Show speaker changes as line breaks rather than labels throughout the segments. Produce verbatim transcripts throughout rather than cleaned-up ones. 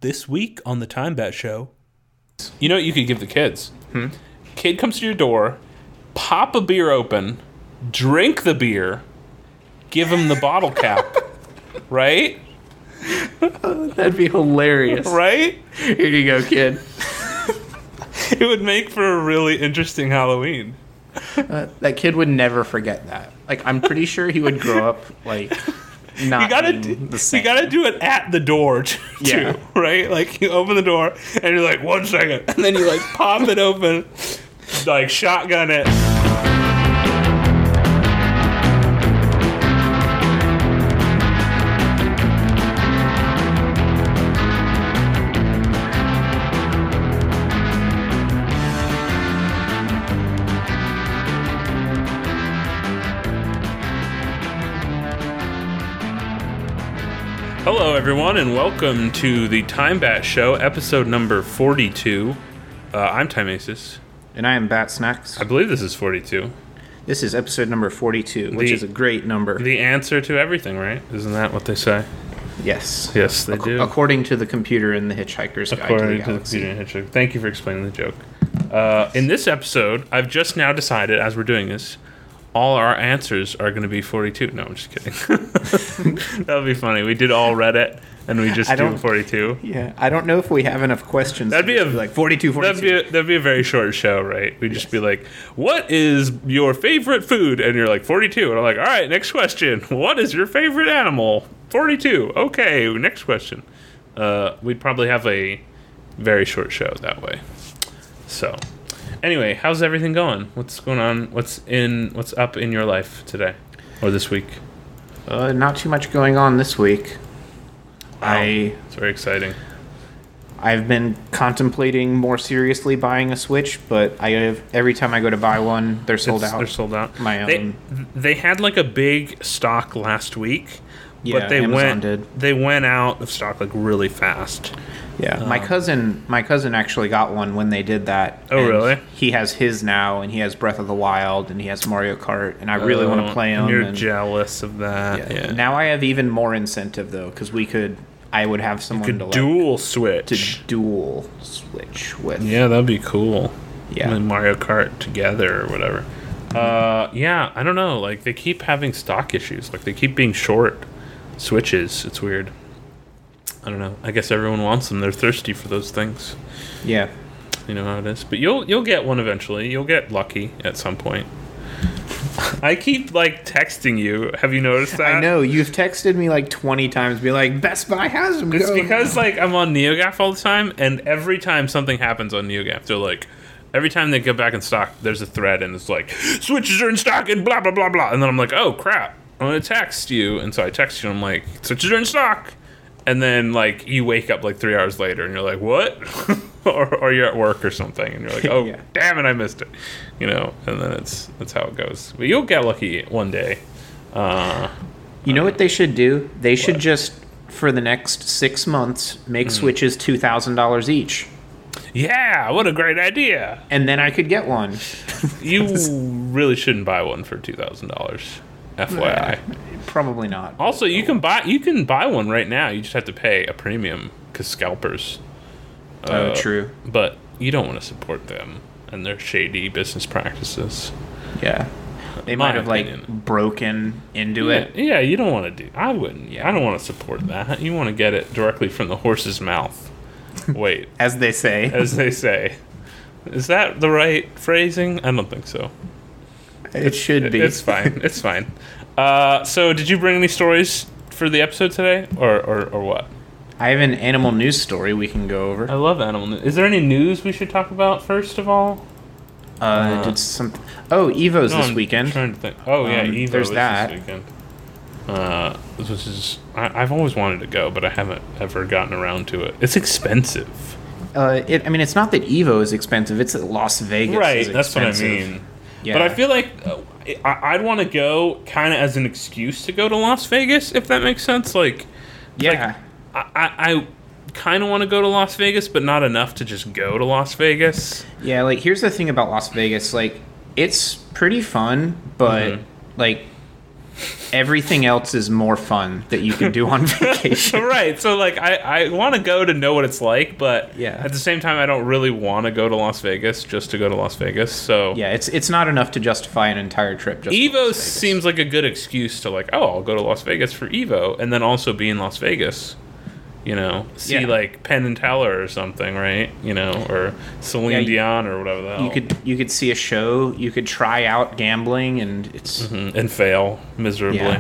This week on the Time Bat Show. You know what you could give the kids?
Hmm?
Kid comes to your door, pop a beer open, drink the beer, give him the bottle cap. Right?
That'd be hilarious.
Right?
Here you go, kid.
It would make for a really interesting Halloween.
Uh, that kid would never forget that. Like, I'm pretty sure he would grow up, like, not
You gotta,
being
do,
the same.
you gotta do it at the door, too,
Yeah.
right? Like, you open the door, and you're like, one second. And then you, like, pop it open, like, shotgun it. Hello, everyone, and welcome to the Time Bat Show, episode number forty-two. Uh, I'm Time Aces.
And I am Bat Snacks.
I believe this is forty-two.
This is episode number forty-two, which
The-
is a great number.
The answer to everything, right? Isn't that what they say?
Yes.
Yes, they
Ac-
do.
According to the computer in the Hitchhiker's Guide to the
According to the
Galaxy.
computer hitcher. Thank you for explaining the joke. Uh, in this episode, I've just now decided, as we're doing this, all our answers are going to be forty-two. No, I'm just kidding. That would be funny. We did all Reddit, and we just
I
do
don't-
forty-two.
Yeah, I don't know if we have enough questions.
That'd
to
be
just
a-
like forty-two,
That'd
forty-two.
be a, that'd be a very short show, right? We'd just be like, "What is your favorite food?" And you're like, forty-two. And I'm like, "All right, next question. What is your favorite animal?" forty-two. Okay, next question. Uh, we'd probably have a very short show that way. So, anyway, how's everything going? What's going on? What's in? What's up in your life today or this week?
Uh, not too much going on this week. I
It's very exciting.
I've been contemplating more seriously buying a Switch, but I have, every time I go to buy one, they're sold
It's-
out.
They're sold out.
My
They,
own.
they had like a big stock last week.
Yeah,
but they
Amazon
went
did.
they went out of stock like really fast.
Yeah, my cousin, my cousin actually got one when they did that.
Oh,
and
really?
He has his now, and he has Breath of the Wild, and he has Mario Kart, and I really want
Oh,
to play
and
them.
You're
and,
jealous of that. Yeah.
Now I have even more incentive though, because we could, I would have someone
Could
to like,
dual
to
switch.
dual switch with.
Yeah, that'd be cool.
Yeah.
And Mario Kart together or whatever. Uh, yeah, I don't know. Like they keep having stock issues. Like they keep being short switches. It's weird. I don't know. I guess everyone wants them. They're thirsty for those things.
Yeah.
You know how it is. But you'll you'll get one eventually. You'll get lucky at some point. I keep like texting you. Have you noticed that?
I know you've texted me like twenty times, be like, Best Buy has them.
It's
go
because
now."
like I'm on NeoGAF all the time, and every time something happens on NeoGAF, they're like, every time they get back in stock, there's a thread, and it's like, switches are in stock, and blah blah blah blah. And then I'm like, oh crap, I'm gonna text you, and so I text you, and I'm like, switches are in stock. And then, like, you wake up, like, three hours later, and you're like, what? or, or you're at work or something, and you're like, oh,
Yeah.
damn it, I missed it. You know, and then it's that's how it goes. But you'll get lucky one day. Uh,
You know what they should do? They should
What?
just, for the next six months, make
Hmm.
Switches two thousand dollars each.
yeah, what a great idea.
And then I could get one.
You really shouldn't buy one for two thousand dollars, F Y I.
Probably not.
Also, you can buy you can buy one right now. You just have to pay a premium because scalpers.
Oh,
Uh,
true.
But you don't want to support them and their shady business practices.
Yeah. They
my
might have, like,
opinion.
broken into
Yeah,
it.
yeah, you don't want to do. I wouldn't.
Yeah.
I don't want to support that. You want to get it directly from the horse's mouth. Wait,
As they say.
as they say, is that the right phrasing? I don't think so.
It should be.
It's fine. It's fine. Uh, so, did you bring any stories for the episode today, or or, or what?
I have an animal news story we can go over.
I love animal news. Is there any news we should talk about first of all?
Uh,
uh,
did some. Oh, Evo's
No,
this
I'm
weekend.
trying to think. Oh yeah,
Um,
Evo
there's
is
that.
this weekend. Uh, this is I, I've always wanted to go, but I haven't ever gotten around to it. It's expensive,
Uh, it, I mean, it's not that Evo is expensive. It's that Las Vegas.
right?
Is
That's what I
expensive.
mean.
Yeah.
But I feel like uh, I, I'd want to go kind of as an excuse to go to Las Vegas, if that makes sense. Like,
Yeah.
I, I, I kind of want to go to Las Vegas, but not enough to just go to Las Vegas.
Yeah, like here's the thing about Las Vegas, like it's pretty fun, but
Mhm.
like everything else is more fun that you can do on vacation.
Right. So like I, I want to go to know what it's like, but
Yeah.
at the same time I don't really want to go to Las Vegas just to go to Las Vegas. So
Yeah, it's it's not enough to justify an entire trip. Just to
Evo
Las Vegas.
seems like a good excuse to like, oh, I'll go to Las Vegas for Evo and then also be in Las Vegas. You know, see
Yeah.
like Penn and Teller or something, right? You know, or Celine
Yeah, you-
Dion or whatever the hell.
You could you could see a show. You could try out gambling, and it's
Mhm, and fail miserably.
Yeah.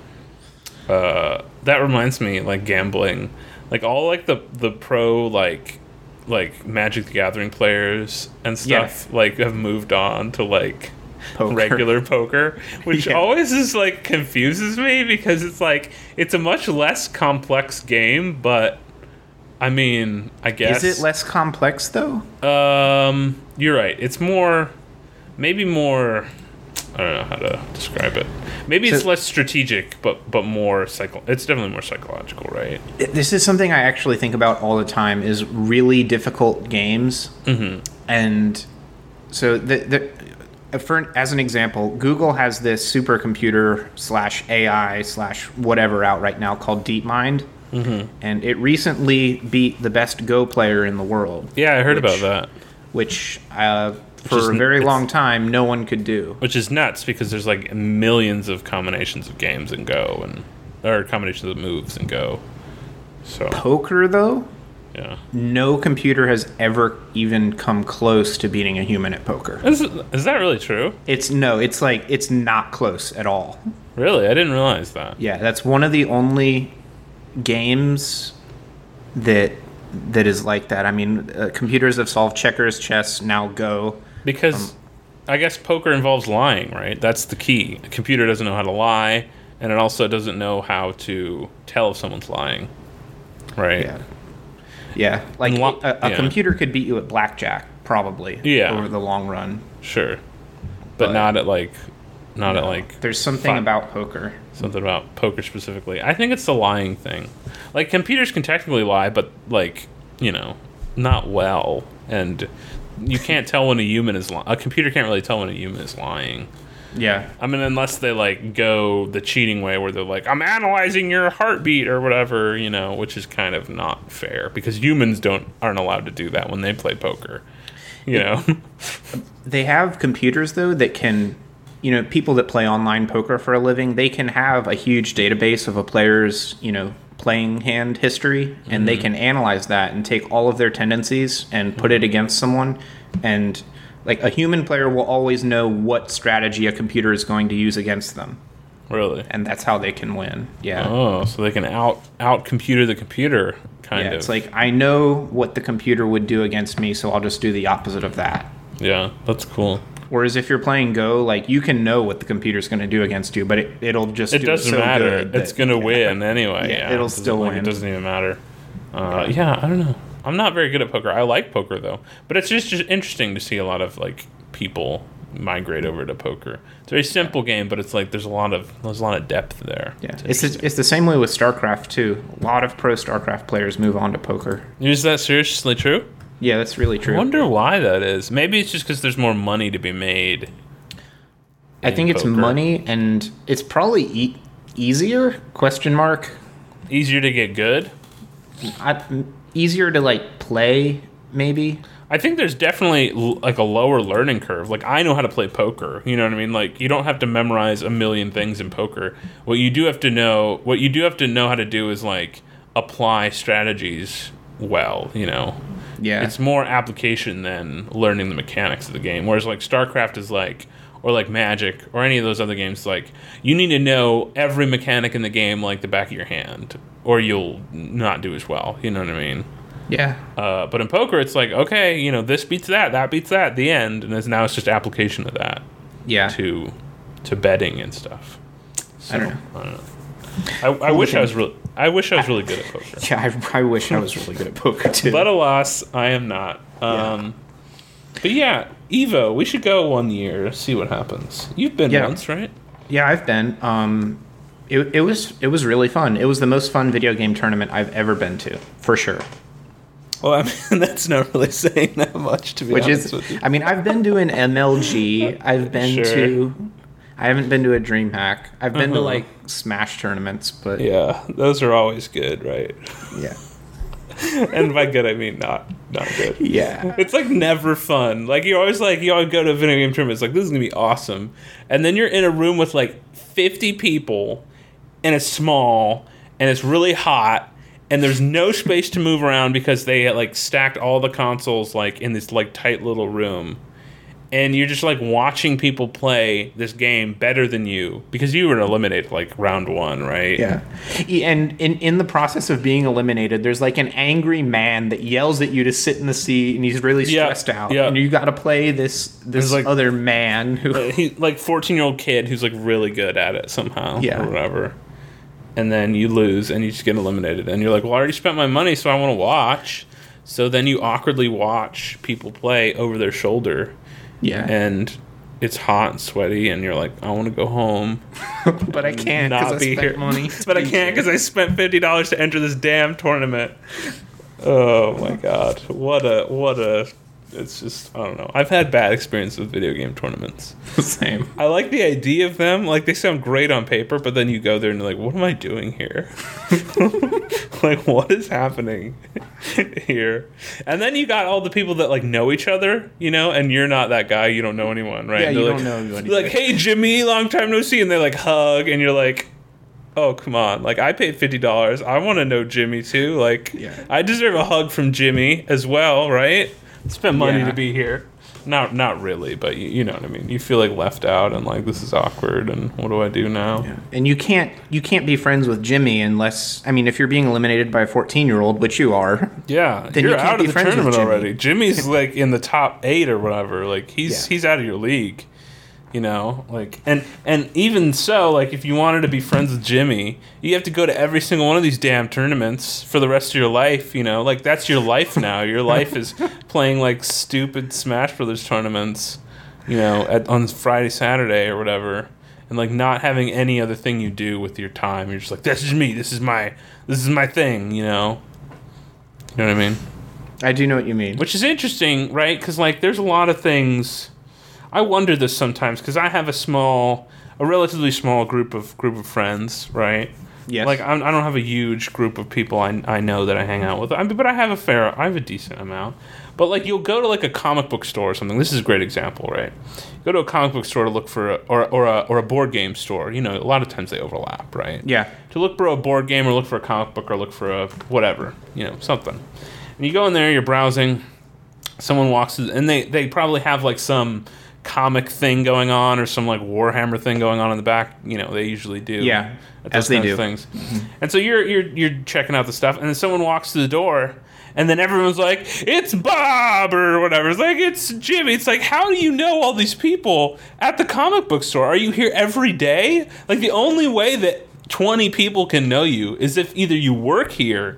Uh, that reminds me, like gambling, like all like the the pro like like Magic the Gathering players and stuff like have moved on to like
poker.
regular poker, which
Yeah.
always is like confuses me because it's like it's a much less complex game, but I mean, I guess
Is it less complex though?
Um, you're right. It's more, maybe more. I don't know how to describe it. Maybe it's
So-
less strategic, but but more psycho. It's definitely more psychological, right?
This is something I actually think about all the time. Is really difficult games,
Mm-hmm.
and so the the. For, as an example, Google has this supercomputer slash A I slash whatever out right now called DeepMind,
Mm-hmm.
and it recently beat the best Go player in the world.
Yeah, I heard
which-
about that.
Which, uh, for
is-
a very
it's-
long time, no one could do.
Which is nuts because there's like millions of combinations of games in Go and or combinations of moves in Go. So
Poker, though,
yeah,
no computer has ever even come close to beating a human at poker.
is, is that really true?
It's no, it's like it's not close at all.
Really, I didn't realize that.
Yeah, that's one of the only games that that is like that. I mean, uh, computers have solved checkers, chess, now Go.
Because I guess poker involves lying, right? That's the key. A computer doesn't know how to lie, and it also doesn't know how to tell if someone's lying, right?
Yeah, yeah. Like
And lo-
a, a
yeah.
computer could beat you at blackjack, probably.
Yeah.
over the long run.
Sure, but,
But-
not at like, not at like
There's something
Fi-
about poker.
something about poker specifically. I think it's the lying thing. Like computers can technically lie, but like you know, not well, and you can't tell when a human is lying. A computer can't really tell when a human is lying.
Yeah,
I mean, unless they like go the cheating way, where they're like, "I'm analyzing your heartbeat" or whatever, you know, which is kind of not fair because humans don't aren't allowed to do that when they play poker. You know,
they have computers though that can, you know, people that play online poker for a living, they can have a huge database of a player's, you know, playing hand history, and they can analyze that and take all of their tendencies and put it against someone. And like a human player will always know what strategy a computer is going to use against them,
really.
and that's how they can win. Yeah.
Oh, so they can out out computer the computer, kind
Yeah,
of.
it's like I know what the computer would do against me, so I'll just do the opposite of that.
Yeah, that's cool.
Whereas if you're playing Go, like you can know what the computer's going to do against you, but it, it'll just
It
do
doesn't
it so
matter.
good
It's
that-
gonna
yeah.
win anyway.
Yeah,
Yeah,
it'll
It doesn't-
still
like,
win.
It doesn't even matter. Uh, yeah, I don't know. I'm not very good at poker. I like poker though, but it's just, just interesting to see a lot of like people migrate over to poker. It's a very simple game, but it's like there's a lot of there's a lot of depth there.
Yeah, it's the, it's the same way with StarCraft too. A lot of pro StarCraft players move on to poker.
Is that seriously true?
Yeah, that's really
I
true.
wonder why that is. Maybe it's just because there's more money to be made.
I think
in
it's
poker.
money, and it's probably e- easier? Question mark.
Easier to get good.
I, easier to like play, maybe.
I think there's definitely l- like a lower learning curve. Like I know how to play poker. You know what I mean? Like you don't have to memorize a million things in poker. What you do have to know, what you do have to know how to do is like apply strategies well. You know,
Yeah,
it's more application than learning the mechanics of the game. Whereas like StarCraft is like, or like Magic or any of those other games, like you need to know every mechanic in the game like the back of your hand, or you'll not do as well. You know what I mean?
yeah,
Uh, but in poker, it's like, okay, you know, this beats that, that beats that, the end, and it's, now it's just application of that
yeah.
to to betting and stuff. So,
I don't know.
I, don't know. I, I wish I was really, I wish I was really good at poker.
Yeah, I, I wish I was really good at poker too.
But alas, I am not. Um, But yeah, Evo, we should go one year, see what happens. You've been
Yeah.
once, right?
Yeah, I've been. Um, it, it was it was really fun. It was the most fun video game tournament I've ever been to, for sure.
Well, I mean, that's not really saying that much, to be
Which
honest
is,
with you.
I mean, I've been to an M L G. I've been
Sure.
to, I haven't been to a DreamHack. I've been
Uh-huh.
to like Smash tournaments, but
Yeah, those are always good, right?
yeah.
And by good, I mean not not good.
Yeah.
It's like never fun. Like you always like you always go to a video game tournament. It's like this is gonna be awesome, and then you're in a room with like fifty people, and it's small, and it's really hot, and there's no space to move around because they like stacked all the consoles like in this like tight little room. And you're just like watching people play this game better than you because you were eliminated like round one, right?
Yeah. And in, in the process of being eliminated, there's like an angry man that yells at you to sit in the seat and he's really
Yeah,
stressed out.
yeah.
And you got to play this this
like-
other man who.
He like fourteen year old kid who's like really good at it somehow,
Yeah.
or whatever. And then you lose and you just get eliminated, and you're like, well, I already spent my money, so I want to watch. So then you awkwardly watch people play over their shoulder.
Yeah.
And it's hot and sweaty, and you're like, I want to go home.
But I can't because
Not
I
be
spent
here.
money.
But I can't because I spent fifty dollars to enter this damn tournament. Oh my god. What a, what a, it's just, I don't know. I've had bad experiences with video game tournaments.
Same.
I like the idea of them. Like, they sound great on paper, but then you go there and you're like, what am I doing here? Like, what is happening here? And then you got all the people that, like, know each other, you know, and you're not that guy. You don't know anyone, right?
Yeah,
And
you
they're
don't
like,
know anyone
Like,
either.
hey, Jimmy, long time no see. And they, like, hug, and you're like, oh, come on. Like, I paid fifty dollars. I want to know Jimmy, too. Like,
Yeah.
I deserve a hug from Jimmy as well, right? Spent money
Yeah.
to be here. Not not really, but you, you know what I mean. You feel like left out and like this is awkward and what do I do now?
Yeah. And you can't you can't be friends with Jimmy unless I mean if you're being eliminated by a fourteen year old, which you are.
Yeah,
Then
you're
you can't
out
be
of the
friends with
tournament
Jimmy.
already. Jimmy's like in the top eight or whatever. Like he's
Yeah.
he's out of your league. You know, like and and even so, like if you wanted to be friends with Jimmy, you have to go to every single one of these damn tournaments for the rest of your life. You know, like that's your life now. Your life is playing like stupid Smash Brothers tournaments. You know, at, on Friday, Saturday, or whatever, and like not having any other thing you do with your time. You're just like, this is me. This is my this is my thing. You know, you know what I mean?
I do know what you mean.
Which is interesting, right? Because like there's a lot of things. I wonder this sometimes because I have a small, a relatively small group of group of friends, right?
Yes.
Like I'm, I don't have a huge group of people I, I know that I hang out with. I mean, but I have a fair, I have a decent amount. But like you'll go to like a comic book store or something. This is a great example, right? Go to a comic book store to look for a, or or a or a board game store. You know, a lot of times they overlap, right?
Yeah.
To look for a board game or look for a comic book or look for a whatever, you know, something. And you go in there, you're browsing. Someone walks through, and they they probably have like some comic thing going on or some like Warhammer thing going on in the back. You know, they usually do.
Yeah,
at
as
those
they
kinds
do.
of things. And so you're you're you're checking out the stuff, and then someone walks through the door, and then everyone's like, "It's Bob" or whatever. It's like it's Jimmy. It's like, how do you know all these people at the comic book store? Are you here every day? Like the only way that twenty people can know you is if either you work here,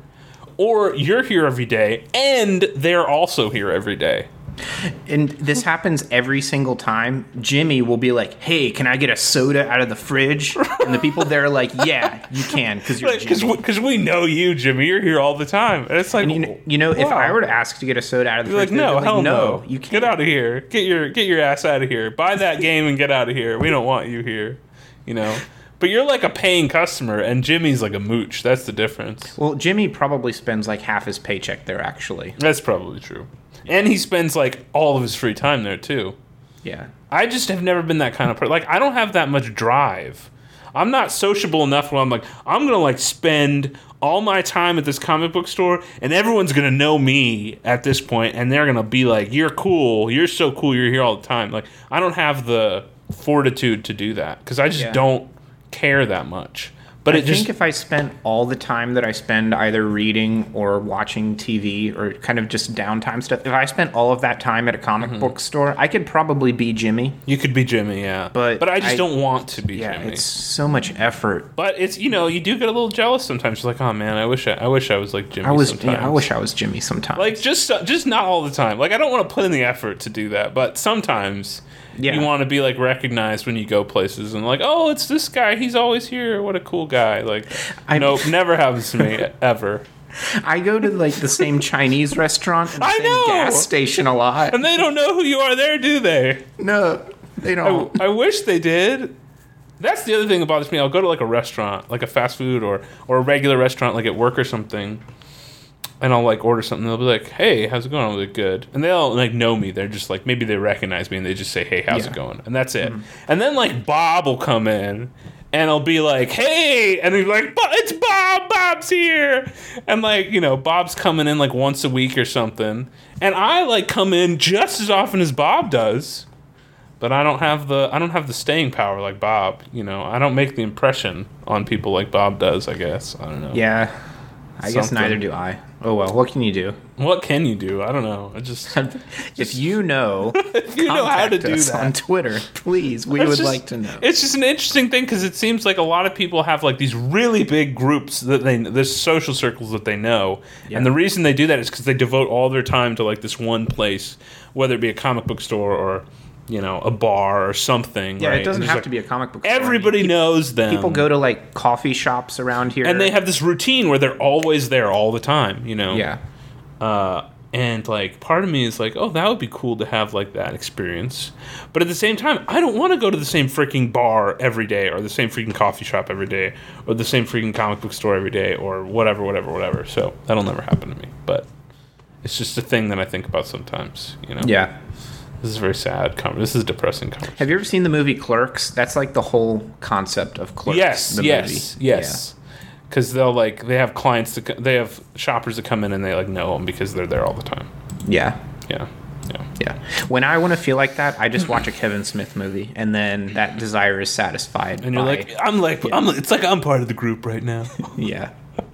or you're here every day, and they're also here every day.
And this happens every single time. Jimmy will be like, "Hey, can I get a soda out of the fridge?" And the people there are like, "Yeah, you can because you're
Because
Jimmy."
we, 'cause we know you, Jimmy. You're here all the time. And it's like,
And you know, you know if
wow.
I were to ask to get a soda out of the
You're like,
fridge,
no,
they'd be
hell
like,
no.
You can't.
Get out of here. Get your get your ass out of here. Buy that game and get out of here. We don't want you here. You know. But you're like a paying customer, and Jimmy's like a mooch. That's the difference.
Well, Jimmy probably spends like half his paycheck there, actually.
That's probably true. And he spends like all of his free time there too.
Yeah.
I just have never been that kind of person. Like, I don't have that much drive. I'm not sociable enough where I'm like, I'm gonna like spend all my time at this comic book store, and everyone's gonna know me at this point, and they're gonna be like, "You're cool. You're so cool. You're here all the time." Like, I don't have the fortitude to do that because I just
Yeah.
don't care that much. But
I
it
think
just
if I spent all the time that I spend either reading or watching T V or kind of just downtime stuff, if I spent all of that time at a comic
Mm-hmm.
book store, I could probably be Jimmy.
you could be Jimmy, yeah.
But
but I just
I-
don't want to be
Yeah,
Jimmy.
it's so much effort.
But it's, you know, you do get a little jealous sometimes. You're like, oh man, I wish I, I wish I was like Jimmy.
I was,
sometimes.
yeah, I wish I was Jimmy sometimes.
Like just just not all the time. Like I don't want to put in the effort to do that, but sometimes
Yeah.
you want to be like recognized when you go places and like, oh, it's this guy. He's always here. What a cool guy. Like,
I-
nope, never happens to me ever.
I go to like the same Chinese restaurant and the
I
same
know!
gas station a lot.
And they don't know who you are there, do they?
No, they
I,
don't.
I wish they did. That's the other thing that bothers me. I'll go to like a restaurant, like a fast food or or a regular restaurant, like at work or something, and I'll like order something. They'll be like, "Hey, how's it going?" I'll be like, "Good." And they'll like know me. They're just like, maybe they recognize me and they just say, "Hey, how's
Yeah.
it going?" And that's it.
Mm-hmm.
And then like Bob will come in. And I'll be like, "Hey," and they'll be like, "Bo- "It's Bob. Bob's here." And like, you know, Bob's coming in like once a week or something. And I like come in just as often as Bob does, but I don't have the I don't have the staying power like Bob. You know, I don't make the impression on people like Bob does. I guess I don't know.
Yeah, I guess
Something.
neither do I. Oh well, what can you do?
What can you do? I don't know. I just
If you know,
if you know how to
contact
do
us
that
on Twitter, please. We
It's
would
just-
like to know.
It's just an interesting thing because it seems like a lot of people have like these really big groups that they, there's social circles that they know,
Yeah.
and the reason they do that is because they devote all their time to like this one place, whether it be a comic book store or, you know, a bar or something.
Yeah,
right?
it doesn't
And
have
just,
to
like,
be a comic book store.
Everybody
I mean,
knows them.
People go to like coffee shops around here,
and they have this routine where they're always there all the time. You know.
yeah.
Uh, and like part of me is like, oh, that would be cool to have like that experience. But at the same time, I don't want to go to the same freaking bar every day, or the same freaking coffee shop every day, or the same freaking comic book store every day, or whatever, whatever, whatever. So that'll never happen to me. But it's just a thing that I think about sometimes. You know.
Yeah.
This is very sad. Com- this is a depressing conversation.
Have you ever seen the movie Clerks? That's like the whole concept of Clerks.
Yes,
the
yes,
movie.
yes. Because they'll like they have clients that co- they have shoppers that come in and they like know them because they're there all the time.
Yeah.
Yeah, yeah.
Yeah. When I want to feel like that, I just watch a Kevin Smith movie, and then that desire is satisfied.
And you're
by-
like, I'm like, I'm. It's like I'm part of the group right now.
yeah.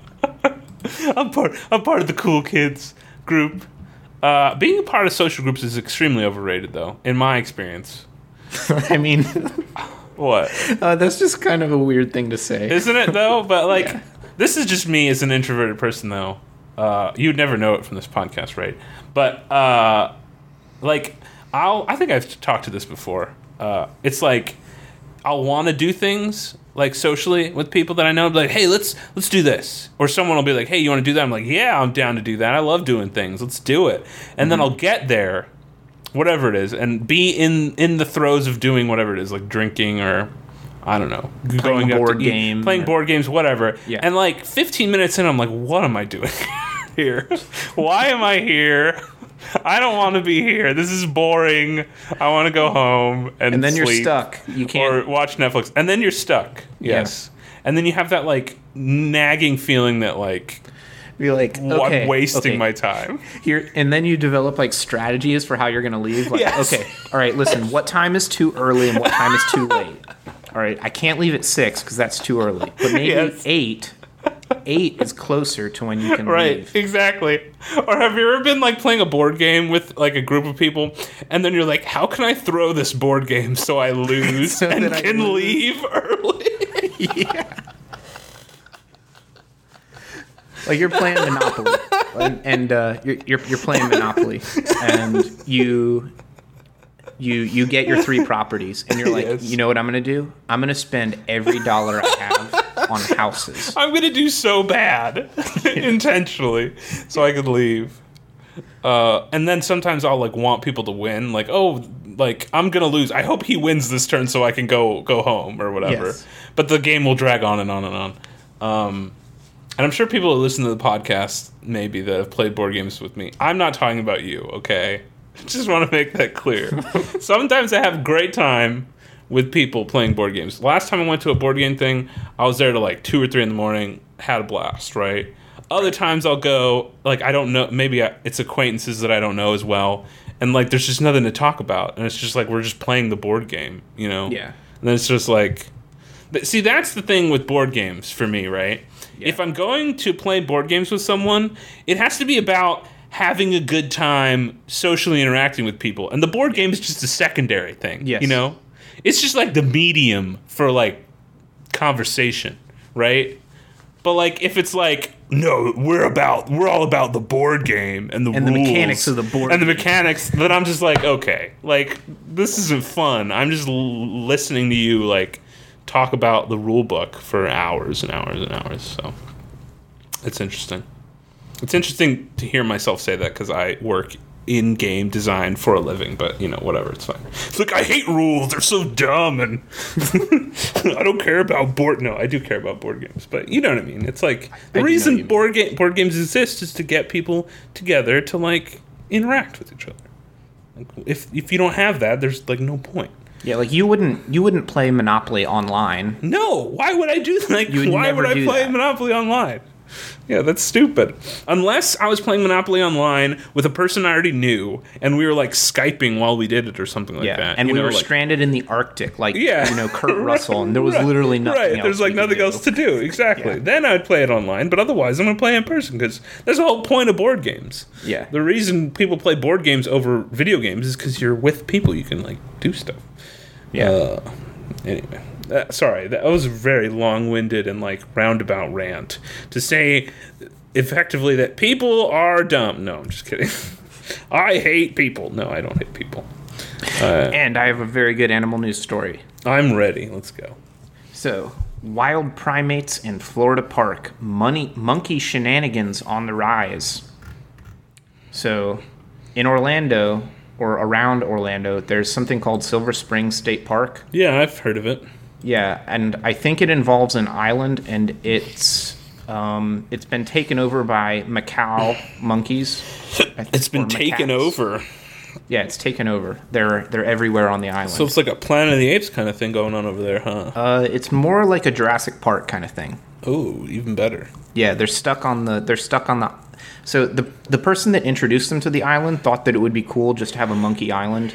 I'm part. I'm part of the cool kids group. Uh, being a part of social groups is extremely overrated, though, in my experience.
I mean,
What?
uh, that's just kind of a weird thing to say.
Isn't it though? But like,
Yeah.
this is just me as an introverted person, though. Uh, you'd never know it from this podcast, right? But uh, like, I'll. I think I've talked to this before. Uh, it's like I'll want to do things like socially with people that I know. Be like, hey, let's let's do this. Or someone will be like, hey, you want to do that? I'm like, yeah, I'm down to do that. I love doing things. Let's do it. And then I'll get there, whatever it is, and be in in the throes of doing whatever it is, like drinking or I don't know,
Playing a
out to
board
eat,
game.
playing board games, whatever.
Yeah.
And like fifteen minutes in, I'm like, what am I doing here? Why am I here? I don't want to be here. This is boring. I want to go home and
And then you're
sleep
stuck. You can't.
or watch Netflix. And then you're stuck. Yes. And then you have that like nagging feeling that like,
Be like,
what
okay,
wasting
okay.
my time.
Here, and then you develop like strategies for how you're going to leave. Like,
Yes.
okay, all right, listen, what time is too early and what time is too late? All right, I can't leave at six because that's too early. But maybe
Yes.
eight. Eight is closer to when you can
Right,
leave.
exactly. Or have you ever been like playing a board game with like a group of people, and then you're like, "How can I throw this board game so I lose
So
and
that I
can
lose.
leave early?"
Yeah. Like you're playing Monopoly, and, and uh, you're, you're you're playing Monopoly, and you you you get your three properties, and you're like,
Yes.
you know what I'm gonna do? I'm gonna spend every dollar I have on houses.
I'm gonna do so bad intentionally so I could leave. Uh, and then sometimes I'll like want people to win, like, oh, like I'm gonna lose. I hope he wins this turn so I can go go home or whatever.
Yes.
But the game will drag on and on and on. Um, and I'm sure people who listen to the podcast maybe that have played board games with me. I'm not talking about you, okay? Just want to make that clear. Sometimes I have great time with people playing board games. Last time I went to a board game thing, I was there till like two or three in the morning, had a blast, right? Other times I'll go, like, I don't know, maybe I, it's acquaintances that I don't know as well, and like there's just nothing to talk about, and it's just like we're just playing the board game, you know?
Yeah.
And then it's just like, th- see, that's the thing with board games for me, right?
Yeah.
If I'm going to play board games with someone, it has to be about having a good time socially interacting with people, and the board game is just a secondary thing.
Yes.
You know, it's just like the medium for like conversation, right? But like if it's like, no, we're about we're all about the board game and the
And the
rules
mechanics of the board
and the
game.
mechanics, then I'm just like, okay, like this isn't fun. I'm just l- listening to you like talk about the rule book for hours and hours and hours. So it's interesting. It's interesting to hear myself say that because I work in-game design for a living, but, you know, whatever, it's fine. It's like, I hate rules, they're so dumb, and I don't care about board... No, I do care about board games, but you know what I mean. It's like, the reason board, ga- board games exist is to get people together to, like, interact with each other. Like, if if you don't have that, there's, like, no point.
Yeah, like you wouldn't you wouldn't play Monopoly online.
No, why would I do that? Like, would why would I play that. Monopoly online? Yeah, that's stupid. Unless I was playing Monopoly online with a person I already knew, and we were like Skyping while we did it or something like
yeah,
that.
And
you
we
know,
were
like,
stranded in the Arctic, like
yeah.
you know, Kurt Russell, and there was right, literally nothing
right.
else.
There's like nothing else to do. Exactly. Yeah. Then I'd play it online, but otherwise I'm gonna play in person because that's the whole point of board games.
Yeah.
The reason people play board games over video games is because you're with people. You can like do stuff.
Yeah.
Uh, anyway. Uh, sorry, that was a very long-winded and like roundabout rant to say effectively that people are dumb. No, I'm just kidding. I hate people. No, I don't hate people. Uh,
and I have a very good animal news story.
I'm ready. Let's go.
So, wild primates in Florida park. Money, monkey shenanigans on the rise. So, in Orlando, or around Orlando, there's something called Silver Springs State Park.
Yeah, I've heard of it.
Yeah, and I think it involves an island, and it's um, it's been taken over by Macau monkeys.
It's been taken macaques. over.
Yeah, it's taken over. They're they're everywhere on the island.
So it's like a Planet of the Apes kind of thing going on over there, huh?
Uh, it's more like a Jurassic Park kind of thing.
Oh, even better.
Yeah, they're stuck on the they're stuck on the. So the the person that introduced them to the island thought that it would be cool just to have a monkey island.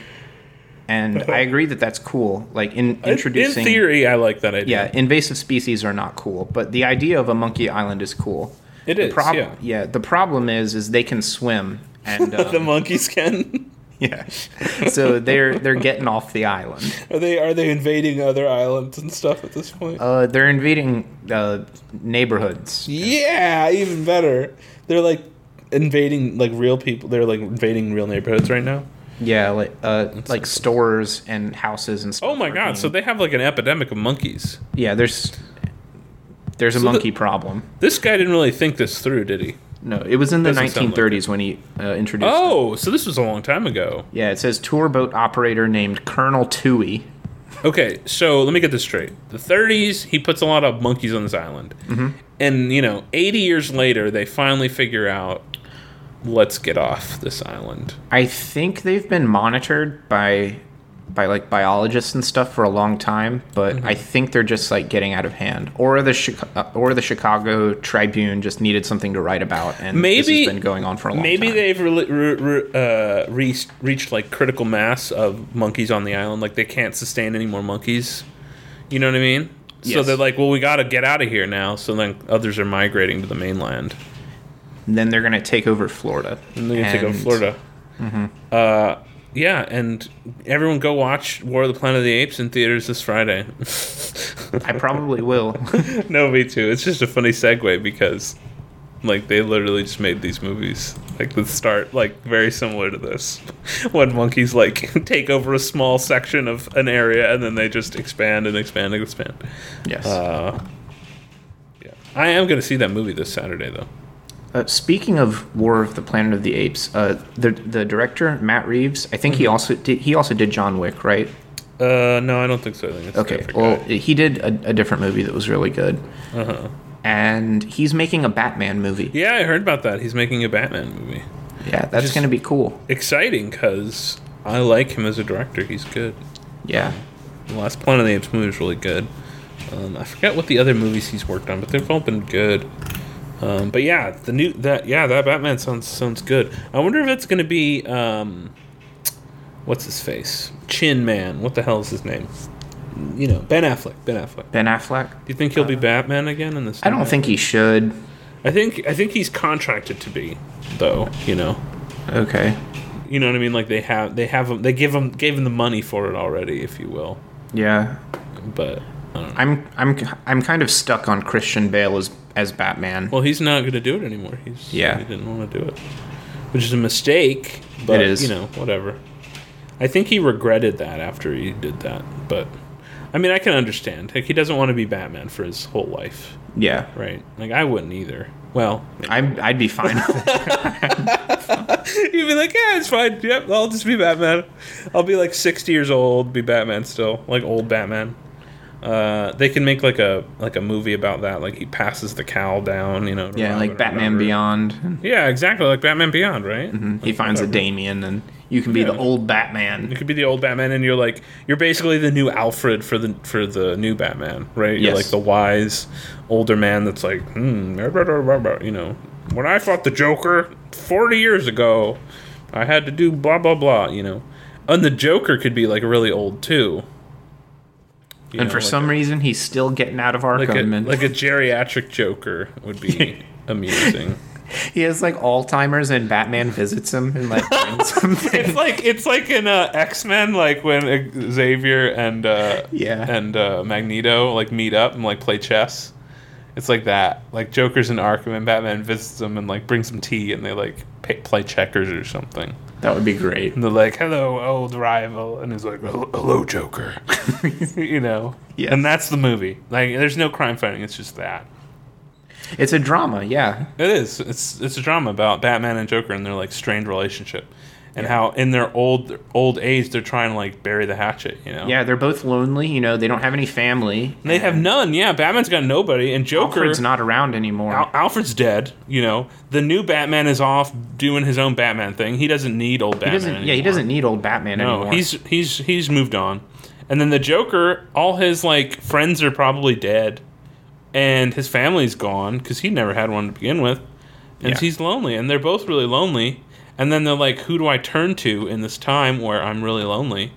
And I agree that that's cool. Like in introducing,
in theory, I like that idea.
Yeah, invasive species are not cool, but the idea of a monkey island is cool.
It is.
The prob-
yeah.
Yeah. The problem is, is they can swim, and um,
the monkeys can.
Yeah. So they're they're getting off the island.
Are they are they invading other islands and stuff at this point?
Uh, they're invading uh, neighborhoods.
Yeah, even better. They're like invading like real people. They're like invading real neighborhoods right now.
Yeah, like uh, like stores and houses and stuff.
Oh my god! Being... So they have like an epidemic of monkeys.
Yeah, there's there's a so monkey the, problem.
This guy didn't really think this through, did he?
No, it was in the nineteen thirties like when he uh, introduced.
Oh,
them.
So this was a long time ago.
Yeah, it says tour boat operator named Colonel Tui.
Okay, so let me get this straight. The thirties, he puts a lot of monkeys on this island,
mm-hmm.
and you know, eighty years later, they finally figure out. Let's get off this island.
I think they've been monitored by by like biologists and stuff for a long time, but mm-hmm. I think they're just like getting out of hand. Or the Chica- or the Chicago Tribune just needed something to write about, and maybe, this has been going on for a long
maybe
time.
Maybe they've re- re- re- uh, reached, reached like critical mass of monkeys on the island. Like they can't sustain any more monkeys. You know what I mean? Yes. So they're like, well, we got to get out of here now. So then others are migrating to the mainland.
And then they're going to take over Florida.
And they're going to take over Florida.
Mm-hmm.
Uh, yeah, and everyone go watch War of the Planet of the Apes in theaters this Friday.
I probably will.
No, me too. It's just a funny segue because, like, they literally just made these movies. Like, the start, like, very similar to this. When monkeys, like, take over a small section of an area and then they just expand and expand and expand.
Yes.
Uh, yeah. I am going to see that movie this Saturday, though.
Uh, speaking of War of the Planet of the Apes, uh, the the director Matt Reeves, I think mm-hmm. he also did he also did John Wick, right?
Uh, no, I don't think so. I think it's
okay, well, guy. He did a, a different movie that was really good.
Uh-huh.
And he's making a Batman movie.
Yeah, I heard about that. He's making a Batman movie.
Yeah, that's going to be cool.
Exciting because I like him as a director. He's good.
Yeah.
The last Planet of the Apes movie was really good. Um, I forget what the other movies he's worked on, but they've all been good. Um, but yeah, the new that yeah that Batman sounds sounds good. I wonder if it's gonna be um, what's his face, Chin Man. What the hell is his name? You know, Ben Affleck. Ben Affleck.
Ben Affleck. Do
you think he'll uh, be Batman again in this?
I don't
Batman?
think he should.
I think I think he's contracted to be, though. You know.
Okay.
You know what I mean? Like they have they have him they give him gave him the money for it already, if you will.
Yeah.
But I don't know.
I'm I'm I'm kind of stuck on Christian Bale as as Batman.
Well, he's not going to do it anymore. He's
yeah.
He didn't want to do it, which is a mistake. But,
it is.
You know, whatever. I think he regretted that after he did that. But I mean, I can understand. Like he doesn't want to be Batman for his whole life.
Yeah.
Right. Like I wouldn't either. Well,
I'm, I'd be fine with it.
you'd be like, yeah, it's fine. Yep, I'll just be Batman. I'll be like sixty years old, be Batman still, like old Batman. Uh, they can make like a like a movie about that. Like he passes the cowl down, you know. to
Yeah,
Robin
like
or
Batman
whatever.
Beyond.
Yeah, exactly, like Batman Beyond, right?
Mm-hmm. He finds a Damien, and you can be
Yeah.
the old Batman.
You could be the old Batman, and you're like you're basically the new Alfred for the for the new Batman, right? You're
Yes.
like the wise older man that's like, hmm, blah, blah, blah, blah, blah, you know, when I fought the Joker forty years ago, I had to do blah blah blah, you know. And the Joker could be like really old too. You
And
know,
for
like
some
a,
reason, he's still getting out of Arkham.
like a,
and
like a geriatric Joker would be amusing.
he has like Alzheimer's, and Batman visits him and like brings something.
It's like it's like in uh, X-Men, like when Xavier and uh,
Yeah.
and uh, Magneto like meet up and like play chess. It's like that. Like Joker's in Arkham and Batman visits them and like brings some tea and they like pay, play checkers or something.
That would be great.
And they're like, "Hello, old rival," and he's like, "Hello, hello, Joker." You know.
Yes.
And that's the movie. Like, there's no crime fighting. It's just that.
It's a drama, yeah.
It is. It's it's a drama about Batman and Joker and their like strained relationship, and
Yeah.
how in their old old age they're trying to like bury the hatchet. You know.
Yeah, they're both lonely. You know, they don't have any family.
And they have none. Yeah, Batman's got nobody, and Joker.
Alfred's not around anymore.
Al- Alfred's dead. You know, the new Batman is off doing his own Batman thing. He doesn't need old
he
Batman.
doesn't.
anymore.
Yeah, he doesn't need old Batman
No,
anymore.
he's he's he's moved on, and then the Joker, all his like friends are probably dead, and his family's gone because he never had one to begin with, and
Yeah.
he's lonely, and they're both really lonely. And then they're like, "Who do I turn to in this time where I'm really lonely?"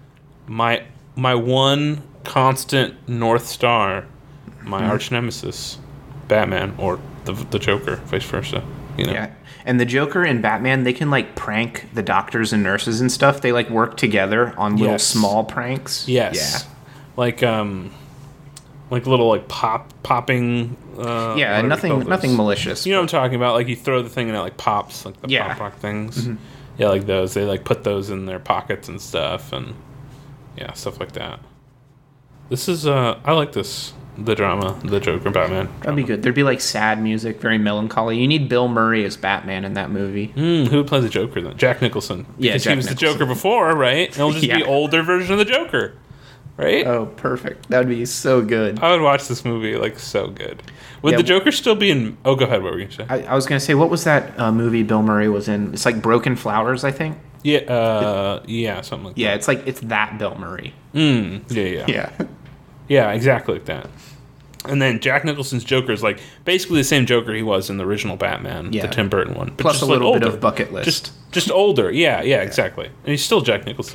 My my one constant North Star, my
Mm-hmm.
arch nemesis, Batman, or the the Joker, vice versa. You know.
Yeah. And the Joker and Batman, they can like prank the doctors and nurses and stuff. They like work together on little
Yes.
small pranks.
Yes. Like um, like little like pop popping. Uh,
Yeah.
what do we
Nothing.
call those?
Nothing malicious.
You know what I'm talking about? Like you throw the thing and it like pops, like the
Yeah.
pop rock things. Yeah, like those. They like put those in their pockets and stuff, and yeah, stuff like that. This is uh, I like this. The drama, the Joker Batman.
That'd be good. There'd be like sad music, very melancholy. You need Bill Murray as Batman in that movie.
Mm, who would play the Joker then? Jack Nicholson.
Yeah,
Because
Jack
he was
Nicholson.
the Joker before, right? It'll just be
Yeah.
older version of the Joker, right?
Oh, perfect. That would be so good.
I would watch this movie like so good. Would
Yeah.
the Joker still be in? Oh, go ahead. What were you gonna say?
I, I was gonna say, what was that uh, movie Bill Murray was in? It's like Broken Flowers, I think.
Yeah, uh, yeah, something like
Yeah, it's like it's that Bill Murray.
that. Mm, yeah, yeah, yeah,
Yeah.
exactly like that. And then Jack Nicholson's Joker is like basically the same Joker he was in the original Batman,
Yeah.
the Tim Burton one, but
Plus
just
a
like
little bit
older.
of bucket list.
just just older. Yeah, yeah, exactly. And he's still Jack Nicholson.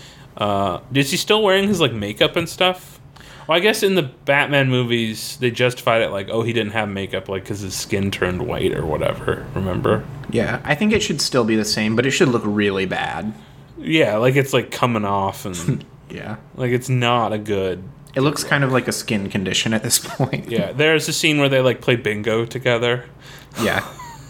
Uh, is he still wearing his like makeup and stuff? Well, I guess in the Batman movies they justified it like, oh, he didn't have makeup like because his skin turned white or whatever. Remember?
Yeah, I think it should still be the same, but it should look really bad.
Yeah, like it's like coming off and
Yeah.
like it's not a good.
It looks kind of like a skin condition at this point.
Yeah, there's a scene where they like play bingo together.
Yeah.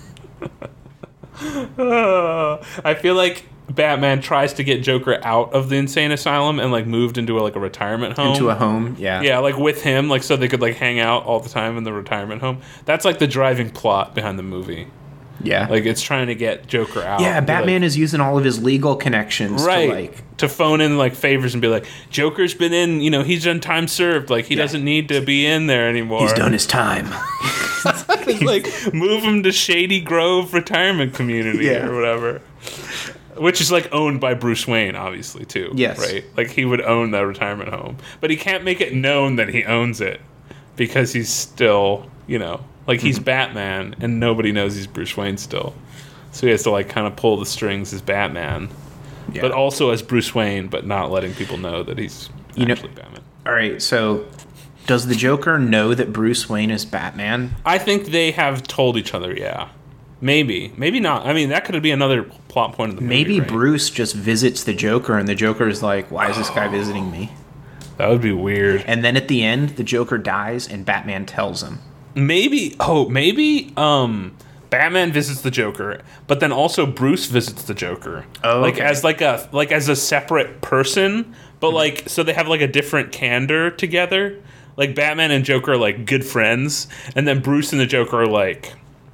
Uh, I feel like Batman tries to get Joker out of the insane asylum and like moved into a, like a retirement home.
Into a home. Yeah.
Yeah, like with him, like so they could like hang out all the time in the retirement home. That's like the driving plot behind the movie.
Yeah.
Like it's trying to get Joker out.
yeah,
and be
Batman
like,
is using all of his legal connections
right
to like
to phone in like favors and be like, Joker's been in, you know, he's done time served. Like he
Yeah.
doesn't need to be in there anymore.
he's done his time.
It's like move him to Shady Grove Retirement Community
Yeah.
or whatever. Which is like owned by Bruce Wayne, obviously, too.
Yes.
Right? Like he would own that retirement home. But he can't make it known that he owns it because he's still, you know, like he's Batman and nobody knows he's Bruce Wayne still. So he has to like kind of pull the strings as Batman.
Yeah.
But also as Bruce Wayne, but not letting people know that he's
You know-
actually Batman.
All right, so does the Joker know that Bruce Wayne is Batman?
I think they have told each other, yeah. Maybe. Maybe not. I mean, that could be another plot point of the movie.
Maybe
right?
Bruce just visits the Joker and the Joker is like, why is this guy visiting me?
That would be weird.
And then at the end, the Joker dies and Batman tells him.
Maybe, oh, maybe um, Batman visits the Joker, but then also Bruce visits the Joker.
Oh,
like
okay.
as like a like as a separate person, but like so they have like a different candor together. Like Batman and Joker are like good friends, and then Bruce and the Joker are like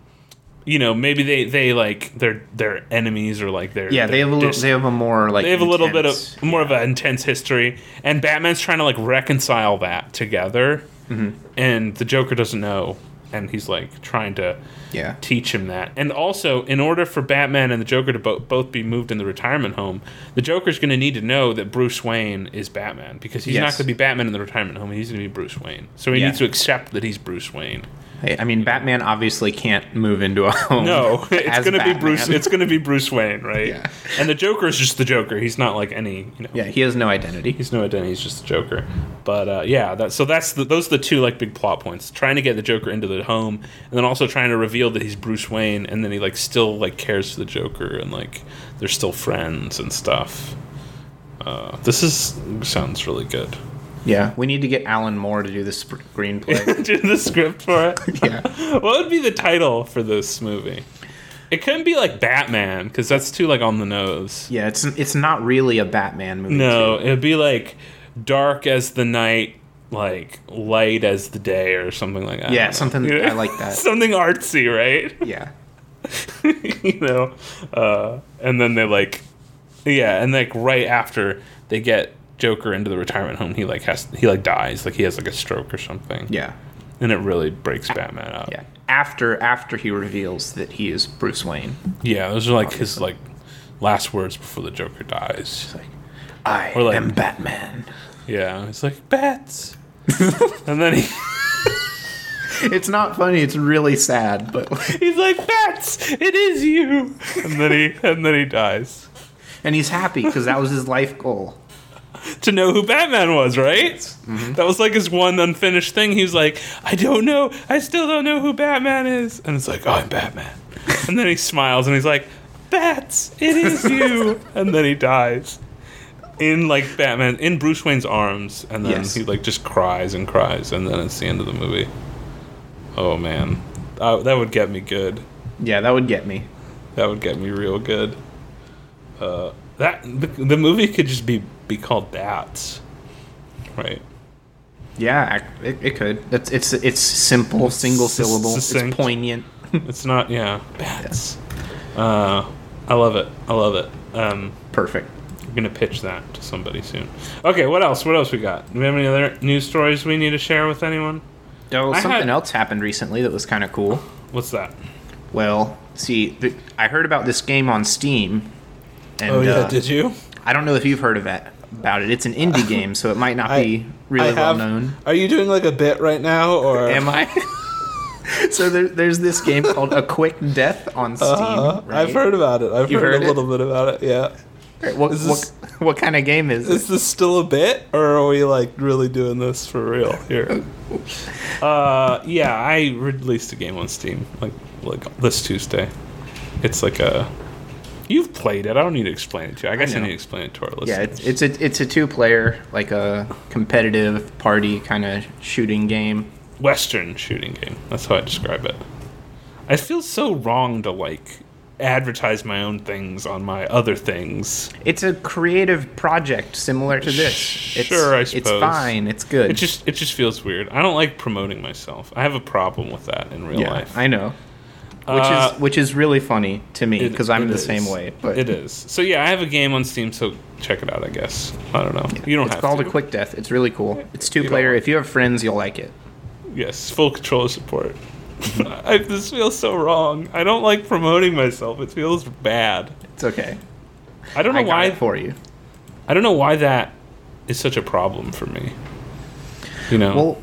you know, maybe they, they like they're they're enemies or like they're
Yeah,
they're
they have a little,
dis-
they have a more like
they have a little bit
intense-
of more of an intense history, and Batman's trying to like reconcile that together,
Mm-hmm.
and the Joker doesn't know, and he's like trying to
yeah.
teach him that. And also, in order for Batman and the Joker to bo- both be moved in the retirement home, the Joker's going to need to know that Bruce Wayne is Batman, because he's not
Yes.
going to be Batman in the retirement home. He's going to be Bruce Wayne. So he
Yeah.
needs to accept that he's Bruce Wayne.
Hey, I mean, Batman obviously can't move into a home.
No, it's
as
going to be
Batman.
Bruce. It's going to be Bruce Wayne, right?
Yeah.
And the Joker is just the Joker. He's not like any, you know.
Yeah, he has no identity.
He's no identity. He's just the Joker. But uh, yeah, that, so that's the, those are the two like big plot points: trying to get the Joker into the home, and then also trying to reveal that he's Bruce Wayne, and then he like still like cares for the Joker, and like they're still friends and stuff. Uh, this is sounds really good.
Yeah, we need to get Alan Moore to do the screenplay.
Do the script for it.
Yeah.
What would be the title for this movie? It couldn't be like Batman, because that's too like on the nose.
Yeah, it's it's not really a Batman movie.
No,
too.
it'd be like dark as the night, like light as the day, or something like that.
Yeah,
I don't know.
something-
You know?
I like that.
Something artsy, right?
Yeah.
You know, uh, and then they like, yeah, and like right after they get Joker into the retirement home, he like has he like dies, like he has like a stroke or something.
Yeah.
And it really breaks Batman up.
Yeah. After after he reveals that he is Bruce Wayne.
Yeah, those are like his like last words before the Joker dies.
It's like, I
Or like-
am Batman.
Yeah, it's like bats, and then he.
It's not funny, it's really sad, but
He's like, bats, it is you, and then he and then he dies.
and he's happy because that was his life goal.
To know who Batman was, right?
Mm-hmm.
That was like his one unfinished thing. He was like, I don't know, I still don't know who Batman is, and it's like, oh, I'm Batman. And then he smiles and he's like, bats, it is you, and then he dies in like Batman in Bruce Wayne's arms, and then
Yes.
he like just cries and cries, and then it's the end of the movie. Oh man, uh, that would get me good.
Yeah, that would get me.
That would get me real good. Uh, that the, the movie could just be be called Bats, right?
Yeah, I- it, it could. It's it's it's simple, single
Sus-
syllable.
succinct.
It's poignant.
It's not, yeah, Bats. Uh, I love it. I love it. Um,
Perfect.
I'm gonna pitch that to somebody soon. Okay, what else? What else we got? Do we have any other news stories we need to share with anyone?
Oh,
I
something
had-
else happened recently that was kind of cool.
What's that?
Well, see, th- I heard about this game on Steam, and
Oh,
uh,
did you?
I don't know if you've heard of it about it. It's an indie game, so it might not be really well known.
Are you doing like a bit right now, or
Am I? So there, there's this game called A Quick Death on Steam.
Uh,
right?
I've heard about it. I've
You've
heard,
heard
a
it?
little bit about it. Yeah.
Right, What,
Is this-
what, what kind of game is
Is
it?
this still a bit, or are we like really doing this for real here? Uh, yeah, I released a game on Steam like like this Tuesday. It's like a. You've played it. I don't need to explain it to you. I guess I,
know.
need to explain it to our listeners.
Yeah, it's it's a it's a two player, like a competitive party kind of shooting game.
Western shooting game. That's how I describe it. I feel so wrong to like advertise my own things on my other things.
It's a creative project similar to this. It's,
Sure, I
It's
suppose.
fine. It's good.
It just it just feels weird. I don't like promoting myself. I have a problem with that in real
yeah,
life.
I know. Which
Uh,
is which is really funny to me
It-
because I'm
it
the
is.
same way. But
It is. So yeah, I have a game on Steam, so check it out, I guess. I don't know. You don't
it's
have
called
to.
A Quick Death. It's really cool. It's two
You
player.
don't-
If you have friends, you'll like it.
Yes, full controller support. I, this feels so wrong. I don't like promoting myself. It feels bad.
It's okay.
I don't know
I got
why
it for you.
I don't know why that is such a problem for me. You know.
Well,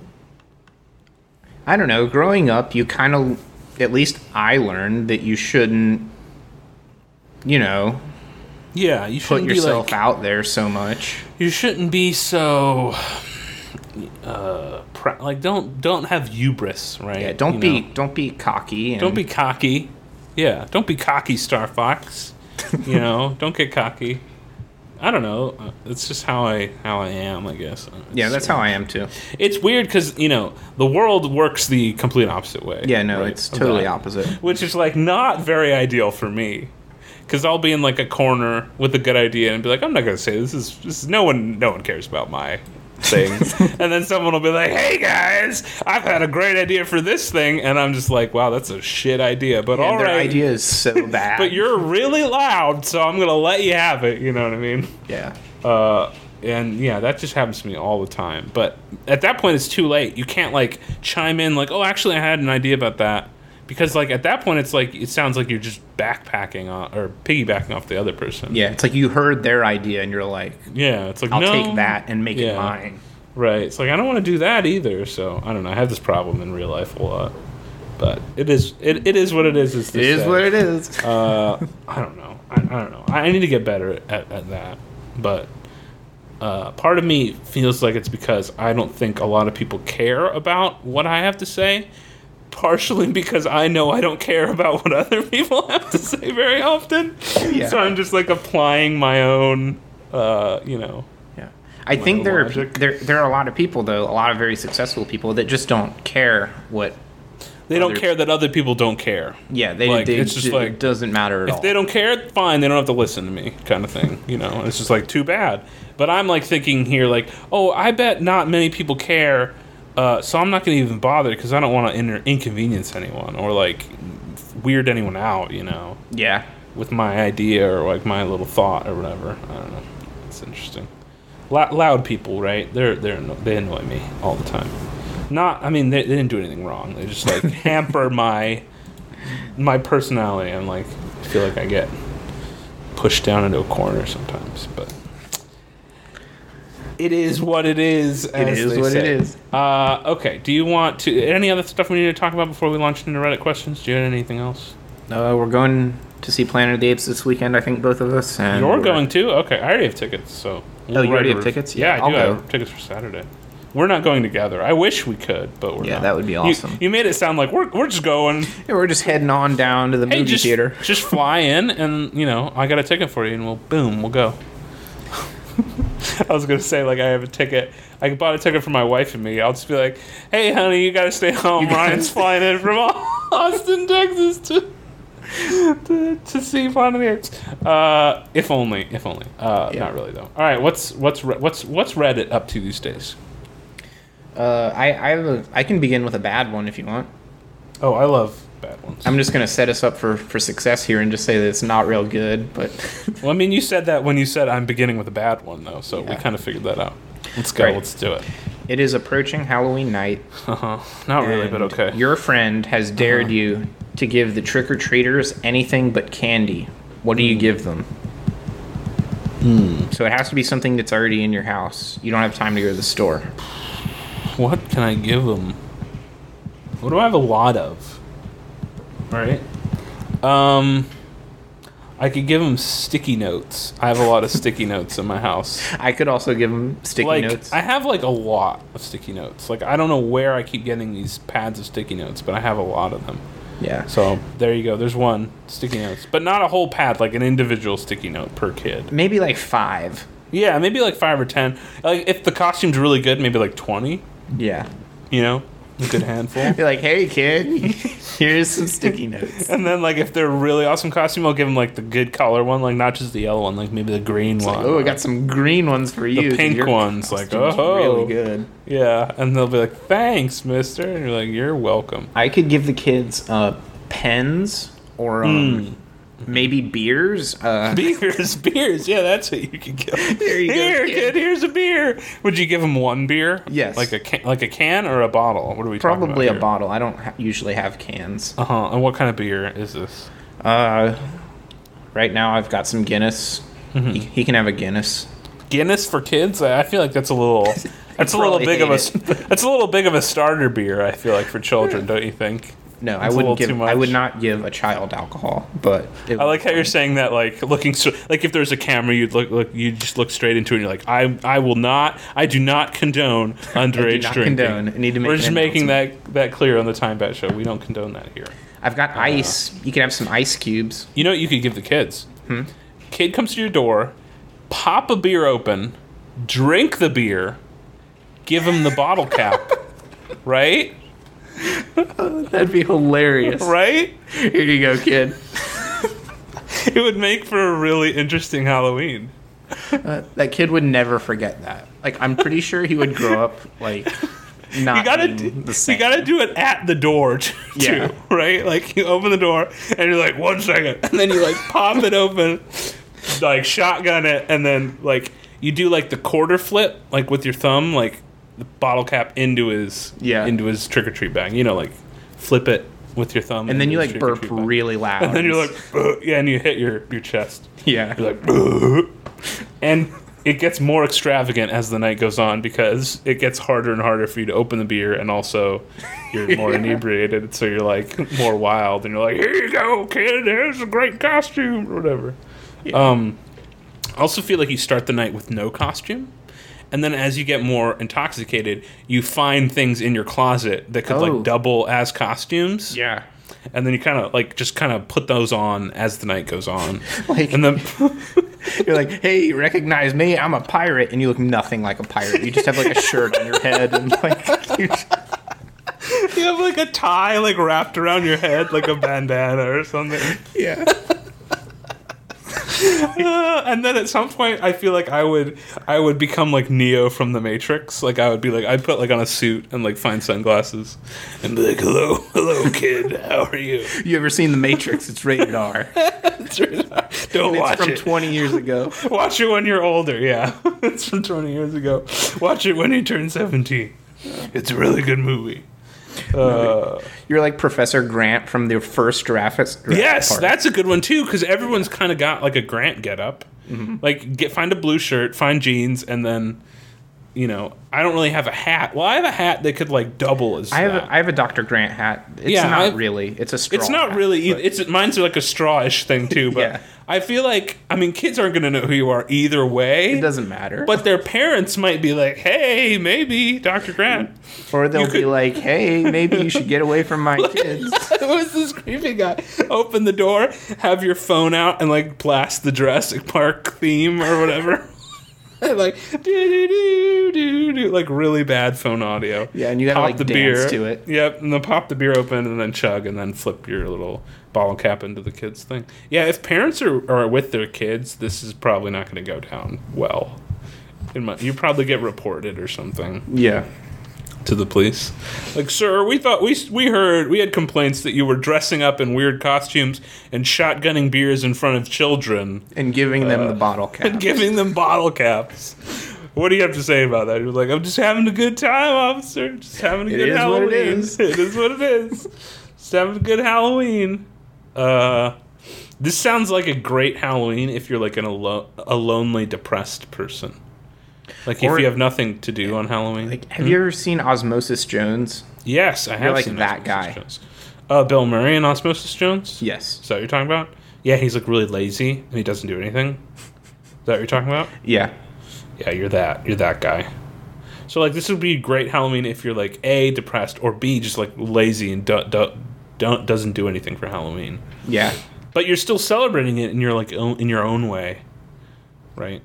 I don't know. Growing up, you kind of, at least I learned that you shouldn't, you know,
yeah, you
put
shouldn't be
yourself
like,
out there so much.
you shouldn't be so uh pr- like don't don't have hubris, right?
Yeah, don't
You
be
know?
don't be cocky. And
Don't be cocky. Yeah, don't be cocky, Star Fox. You know, don't get cocky. I don't know. Uh, It's just how I how I am, I guess.
Yeah,
It's-
that's how I am too.
It's weird because you know the world works the complete opposite way.
Yeah, no,
right,
it's
of
totally
that.
opposite.
Which is like not very ideal for me, because I'll be in like a corner with a good idea and be like, I'm not gonna say this is this is no one no one cares about my things. And then someone will be like, hey guys, I've had a great idea for this thing. And I'm just like, wow, that's a shit idea. But all
their
right.
idea is so bad.
But you're really loud, so I'm going to let you have it. You know what I mean?
Yeah.
Uh, and yeah, that just happens to me all the time. But at that point, it's too late. You can't like chime in like, oh, actually, I had an idea about that. Because like at that point, it's like it sounds like you're just backpacking on, or piggybacking off the other person.
Yeah, it's like you heard their idea and you're like,
yeah, it's like
I'll
no.
take that and make
Yeah.
it mine.
Right. It's like I don't want to do that either. So I don't know. I have this problem in real life a lot. But it is it, it is what it is. Is
It is what it is.
uh, I don't know. I, I don't know. I need to get better at, at that. But uh, part of me feels like it's because I don't think a lot of people care about what I have to say. Partially because I know I don't care about what other people have to say very often.
Yeah.
So I'm just like applying my own, uh, you know.
Yeah. I think
own
there are,
logic.
there there are a lot of people though, a lot of very successful people that just don't care what.
They don't
Other-
care that other people don't care.
Yeah, they.
Like,
they
it's just
it
like,
doesn't matter at
If
all.
they don't care, fine. They don't have to listen to me, kind of thing. You know, it's just like too bad. But I'm like thinking here, like, oh, I bet not many people care, uh, so I'm not going to even bother because I don't want to inter- inconvenience anyone or like weird anyone out. You know,
Yeah.
with my idea or like my little thought or whatever. I don't know. It's interesting. La- loud people, right? They're they're anno- they annoy me all the time. Not, I mean, they, they didn't do anything wrong. They just like hamper my my personality. I'm like, I feel like I get pushed down into a corner sometimes, but it is what it is.
It
as
is
they
what
say.
it is.
Uh, okay. Do you want to any other stuff we need to talk about before we launch into Reddit questions? Do you have anything else?
Uh, we're going to see Planet of the Apes this weekend, I think, both of us. And
You're
we're-
going to? Okay, I already have tickets. So
Oh, you
we'll
already
write
have
a-
tickets?
Yeah,
Yeah,
I do
I'll
have
go.
tickets for Saturday. We're not going together. I wish we could, but we're
Yeah,
not.
that would be
You-
awesome.
You, made it sound like we're we're just going.
Yeah, we're just heading on down to the
Hey,
movie
just
theater.
just fly in, and you know I got a ticket for you, and we'll boom, we'll go. I was gonna say like I have a ticket. I bought a ticket for my wife and me. I'll just be like, "Hey, honey, you gotta stay home.
You gotta
Ryan's flying in from Austin, Texas to to, to see Planet of the Apes." Uh, if only, if only. Uh,
Yeah.
Not really though. All right, what's what's Re- what's what's Reddit up to these days?
Uh, I I, have a, I can begin with a bad one if you want.
Oh, I love bad ones.
I'm just gonna set us up for, for success here and just say that it's not real good, but
Well, I mean, you said that when you said I'm beginning with a bad one, though, so we
Yeah.
kind of figured that out. Let's go.
Right.
Let's do it.
it is approaching Halloween night.
Uh-huh. Not really, but
and
okay.
Your friend has dared
Uh-huh.
you to give the trick or treaters anything but candy. What do you
Hmm.
give them? So it has to be something that's already in your house. You don't have time to go to the store.
What can I give them? What do I have a lot of? All right. Um, I could give them sticky notes. I have a lot of sticky notes in my house.
I could also give them sticky
like
notes.
I have like a lot of sticky notes. Like I don't know where I keep getting these pads of sticky notes, but I have a lot of them.
yeah.
So there you go. There's one sticky notes, but not a whole pad, like an individual sticky note per kid.
Maybe like five.
Yeah, maybe like five or ten. Like if the costume's really good, maybe like twenty.
Yeah.
You know, a good handful.
Be like, hey kid, here's some sticky notes.
And then like if they're a really awesome costume, I'll give them like the good color one, like not just the yellow one, like maybe the green
It's
one.
like, oh, I got some green ones for you. 'cause
pink
your
ones, like,
costume's
oh.
really good.
Yeah, and they'll be like, "Thanks, Mister," and you're like, "You're welcome."
I could give the kids uh, pens or um,
Hmm.
maybe beers. Uh,
Beers, beers. Yeah, that's what you could give. 'em.
There you go,
Here,
kid.
kid. Here's a beer. Would you give them one beer?
Yes.
Like a can, like a can or a bottle? What are we talking about?
probably a
here?
bottle. I don't ha- usually have cans.
Uh huh. And what kind of beer is this?
Uh, right now I've got some Guinness.
Mm-hmm.
He, he can have a Guinness.
Guinness for kids? I feel like that's a little. That's a little
probably
big of a.
hate
That's a little big of a starter beer. I feel like for children, don't you think?
No, I
It's a little
wouldn't give.
too much.
I would not give a child alcohol. But it
I like how you're saying that, like looking so, like if there's a camera, you'd look, look, you just look straight into it. and You're like, I, I will not, I do not condone underage
not
drinking.
condone. I need to make
We're
an
just making that that clear on the Time Bet Show. We don't condone that here.
I've got
Uh.
ice. You can have some ice cubes.
You know what you could give the kids? Hmm? Kid comes to your door, pop a beer open, drink the beer, give him the bottle cap, right?
That'd be hilarious.
Right?
Here you go, kid.
It would make for a really interesting Halloween.
Uh, that kid would never forget that. Like, I'm pretty sure he would grow up like not
You gotta,
being
do,
the same.
you gotta do it at the door too,
Yeah.
right? Like you open the door and you're like, one second, and then you like pop it open, like shotgun it, and then like you do like the quarter flip, like with your thumb, like the bottle cap into his
Yeah.
into his trick or treat bag. You know, like flip it with your thumb,
And then
into
you
his
like
trick-or-treat
burp
bag.
really loud.
and then you're like, "Ugh," yeah, and you hit your your chest.
yeah.
You're like, "Ugh." And it gets more extravagant as the night goes on because it gets harder and harder for you to open the beer, and also you're more
Yeah.
inebriated, so you're like more wild, and you're like, here you go, kid, here's a great costume, or whatever.
Yeah.
Um, I also feel like you start the night with no costume, and then as you get more intoxicated, you find things in your closet that could
Oh.
like double as costumes.
Yeah.
And then you kind of like just kind of put those on as the night goes on.
Like-
and then
You're like, hey, recognize me? I'm a pirate, and you look nothing like a pirate. You just have like a shirt on your head, and like, you
you have like a tie like wrapped around your head like a bandana or something.
yeah.
Uh, and then at some point I feel like I would I would become like Neo from the Matrix. Like I would be like I'd put like on a suit and like find sunglasses and be like, hello, hello kid, how are you?
You ever seen The Matrix? It's rated R.
It's really- Don't
It's
watch
from
it.
twenty years ago.
Watch it when you're older, yeah. It's from twenty years ago. Watch it when you turn seventeen. It's a really good movie. Uh,
You're like Professor Grant from the first Jurassic. Jurassic
yes,
Park.
that's a good one too, because everyone's kind of got like a Grant get up. Like, get find a blue shirt, find jeans, and then, you know, I don't really have a hat. Well, I have a hat that could like double as
I have
that.
a, I have a Doctor Grant hat. It's
Yeah,
not
I've-
really. It's a straw.
It's not
hat,
really either.
but-
It's mine's like a strawish thing too, but
Yeah.
I feel like I mean kids aren't going to know who you are either way.
It doesn't matter.
But their parents might be like, "Hey, maybe Doctor Grant."
or they'll
you
be
could-
like, hey, maybe you should get away from my kids.
It was this creepy guy. Open the door, have your phone out, and like blast the Jurassic Park theme or whatever. And, like do do do do do, like really bad phone audio.
Yeah, and you gotta,
Pop
like,
the
dance
beer
to it.
Yep, and then pop the beer open, and then chug, and then flip your little bottle cap into the kids thing. Yeah, if parents are, are with their kids, this is probably not going to go down well. In my, you probably get reported or something
Yeah.
to the police. Like, sir, we thought we we heard we had complaints that you were dressing up in weird costumes and shotgunning beers in front of children
And giving them
Uh,
the bottle cap.
and giving them bottle caps. What do you have to say about that? You're like, I'm just having a good time, officer. Just having a
It
good
is what
Halloween.
it is.
It is what it is. Just having a good Halloween. Uh, this sounds like a great Halloween if you're like an alo- a lonely, depressed person. Like
Or-
if you have nothing to do on Halloween.
Like, have you ever seen Osmosis Jones?
Yes, I have
like
seen
that
Osmosis
guy.
Jones. Uh, Bill Murray in Osmosis Jones?
Yes.
Is that what you're talking about? Yeah, he's like really lazy and he doesn't do anything. Is that what you're talking about?
Yeah.
Yeah, you're that. You're that guy. So like this would be great Halloween if you're like A, depressed, or B, just like lazy and do, do, don't doesn't do anything for Halloween.
Yeah.
But you're still celebrating it in your like own, in your own way, right?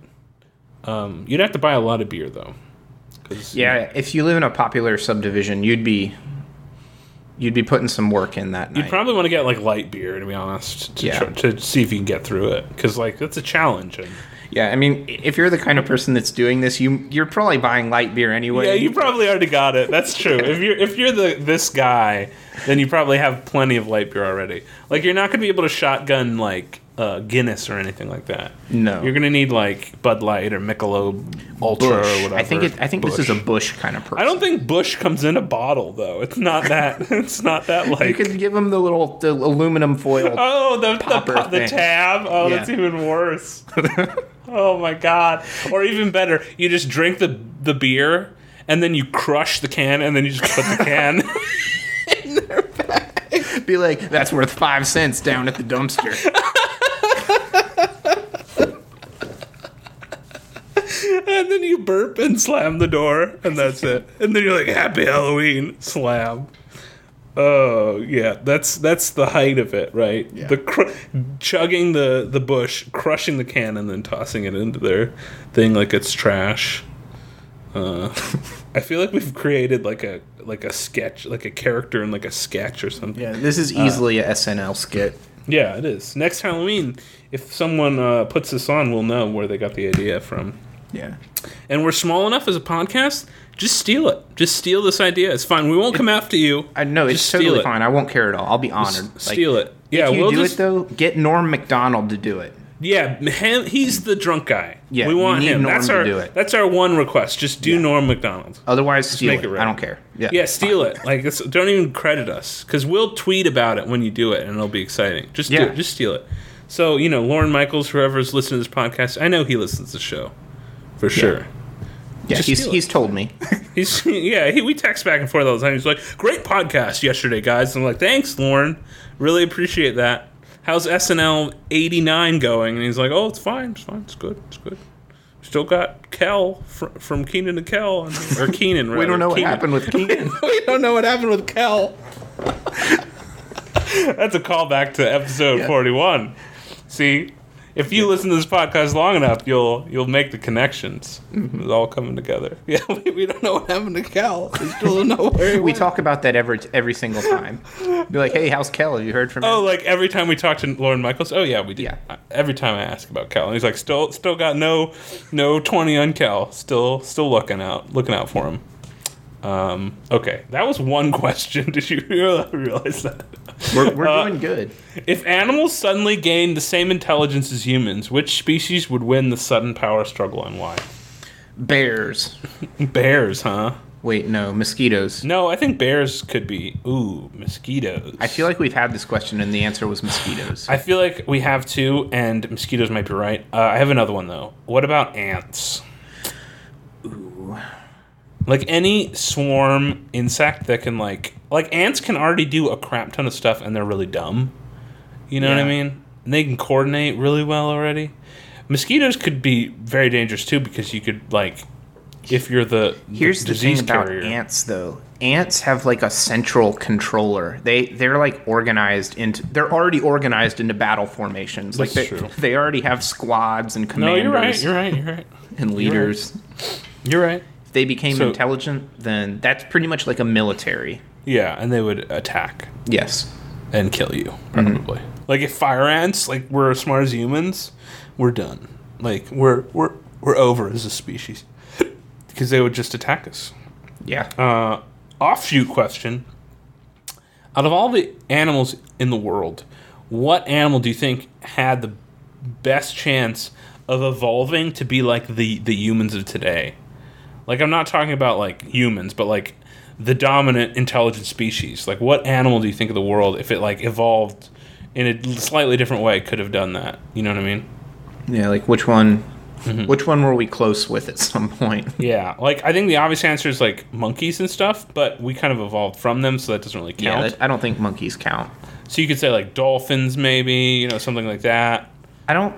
Um, you'd have to buy a lot of beer though. 'Cause,
Yeah, if you live in a popular subdivision, you'd be you'd be putting some work in that night.
You'd probably want to get like light beer, to be honest, to,
Yeah.
try, to see if you can get through it, because like that's a challenge. And,
Yeah, I mean, if you're the kind of person that's doing this, you you're probably buying light beer anyway.
yeah, you probably already got it. That's true. If you're if you're the this guy, then you probably have plenty of light beer already. Like you're not going to be able to shotgun like uh, Guinness or anything like that.
No.
You're going to need like Bud Light or Michelob Ultra
Bush.
or whatever.
I think it, I think this is a
Busch.
Bush kind of person.
I don't think Bush comes in a bottle though. It's not that. It's not that like.
You could give him the little the aluminum foil.
Oh, the the,
popper
po- the
thing.
tab. Oh,
Yeah.
that's even worse. Oh my god. Or even better, you just drink the the beer and then you crush the can and then you just put the can in their bag.
Be like, that's worth five cents down at the dumpster.
And then you burp and slam the door and that's it. And then you're like, happy Halloween, slam. Oh yeah, that's that's the height of it, right?
Yeah.
The cr- chugging the the bush, crushing the can, and then tossing it into their thing like it's trash. Uh, I feel like we've created like a like a sketch, like a character in like a sketch or something.
Yeah, this is easily a S N L skit.
Yeah, it is. Next Halloween, if someone uh, puts this on, we'll know where they got the idea from.
Yeah.
And we're small enough as a podcast, just steal it. Just steal this idea. It's fine. We won't come after you.
I know it's
Just steal
totally
it.
fine. I won't care at all. I'll be honored.
Just steal it. Yeah,
if you
we'll
do
just-
it though, get Norm Macdonald to do it.
Yeah, him, he's the drunk guy.
Yeah,
we want
you need
him.
Norm
that's
to
our
do it.
that's our one request. Just do Norm Macdonald.
Otherwise, steal
make
it.
it right.
I don't care. Yeah.
Yeah, steal it. Like, it's, don't even credit us because we'll tweet about it when you do it, and it'll be exciting. Just do
Yeah.
it. Just steal it. So you know, Lauren Michaels, whoever's listening to this podcast, I know he listens to the show for sure.
Yeah,
Just
he's
steal it.
he's told me.
He's yeah. He, we text back and forth all the time. He's like, "Great podcast yesterday, guys." And I'm like, "Thanks, Lauren. Really appreciate that." How's S N L eighty-nine going? And he's like, "Oh, it's fine. It's fine. It's good. It's good. Still got Kel fr- from Keenan to Kel, and, or Keenan. Rather.
We don't know what
Keenan.
happened with Keenan.
We don't know what happened with Kel." That's a callback to episode
Yeah.
forty-one. See, if you listen to this podcast long enough, you'll you'll make the connections.
Mm-hmm.
It's all coming together. Yeah, we, we don't know what happened to Kel. We still don't know where he
We
went.
talk about that every every single time. Be like, hey, how's Kel? Have you heard from him?
Oh, like every time we talk to Lauren Michaels. Oh yeah, we do.
Yeah.
Every time I ask about Kel, and he's like, still still got no no twenty on Kel. Still still looking out looking out for him. Um, okay, that was one question. Did you realize that?
We're, we're
Uh,
doing good.
If animals suddenly gained the same intelligence as humans, which species would win the sudden power struggle and why?
Bears.
Bears, huh?
Wait, no, mosquitoes.
No, I think bears could be. Ooh, mosquitoes.
I feel like we've had this question, and the answer was mosquitoes.
I feel like we have two, and mosquitoes might be right. Uh, I have another one, though. What about ants?
Ooh.
Like any swarm insect that can, like... Like, ants can already do a crap ton of stuff, and they're really dumb. You know
Yeah.
what I mean? And they can coordinate really well already. Mosquitoes could be very dangerous, too, because you could, like... If you're the, the
Here's the thing
disease
about
carrier.
ants, though. Ants have like a central controller. They they're like organized into. They're already organized into battle formations. Like
That's
they,
true.
they already have squads and
No,
commanders
you're right, you're right, you're right.
and leaders.
You're right.
If they became
So-
intelligent, then that's pretty much like a military.
Yeah, and they would attack.
Yes.
And kill you, probably. Like if fire ants, like we're as smart as humans, we're done. Like we're we're we're over as a species because they would just attack us.
Yeah.
Uh, offshoot question: out of all the animals in the world, what animal do you think had the best chance of evolving to be like the the humans of today? Like I'm not talking about like humans, but like the dominant intelligent species. Like what animal do you think of the world, if it like evolved in a slightly different way, could have done that? You know what I mean?
Yeah. Like which one?
Mm-hmm.
Which one were we close with at some point?
Yeah. Like I think the obvious answer is like monkeys and stuff, but we kind of evolved from them, so that doesn't really
Yeah.
count.
That, I don't think monkeys count.
So you could say like dolphins, maybe, you know, something like that.
I don't.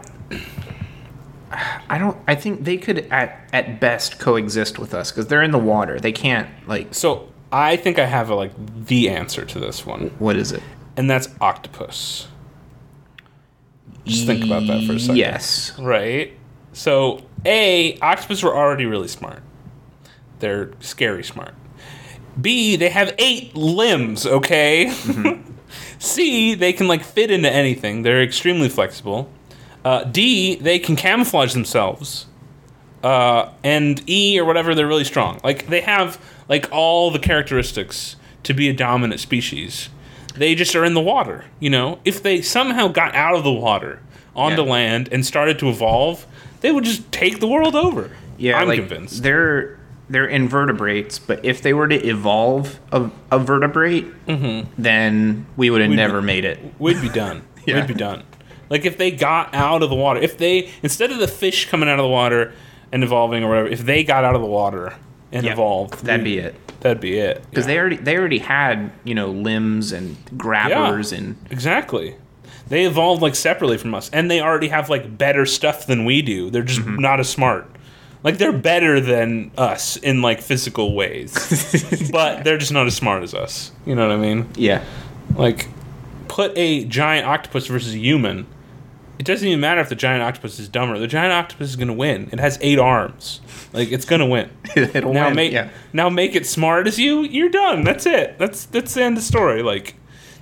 I don't. I think they could at at best coexist with us because they're in the water. They can't like.
So I think I have a, like the answer to this one,
What is it?
and that's octopus. Just think about that for a second.
Yes.
Right? So, A, octopus were already really smart. They're scary smart. B, they have eight limbs, okay? Mm-hmm. C, they can, like, fit into anything. They're extremely flexible. Uh, D, they can camouflage themselves. Uh, and E, or whatever, they're really strong. Like, they have, like, all the characteristics to be a dominant species. They just are in the water, you know? If they somehow got out of the water onto
Yeah.
land and started to evolve, they would just take the world over.
Yeah.
I'm
like,
convinced.
They're they're invertebrates, but if they were to evolve a, a vertebrate, then we would have
We'd
never
be-
made it.
We'd be done.
Yeah.
We'd be done. Like if they got out of the water, if they instead of the fish coming out of the water and evolving or whatever, if they got out of the water and
Yeah,
evolved,
that'd
we-
be it.
That'd be it.
Because
Yeah.
they already they already had you know limbs and grabbers
Yeah.
and
Exactly. They evolved like separately from us, and they already have like better stuff than we do. They're just
Mm-hmm.
not as smart. Like they're better than us in like physical ways, but they're just not as smart as us. You know what I mean?
yeah.
Like, put a giant octopus versus a human. It doesn't even matter if the giant octopus is dumber. The giant octopus is going to win. It has eight arms. Like, it's going to win.
It'll
now
win,
make
yeah.
now make it smart as you. You're done. That's it. That's that's the end of the story. Like,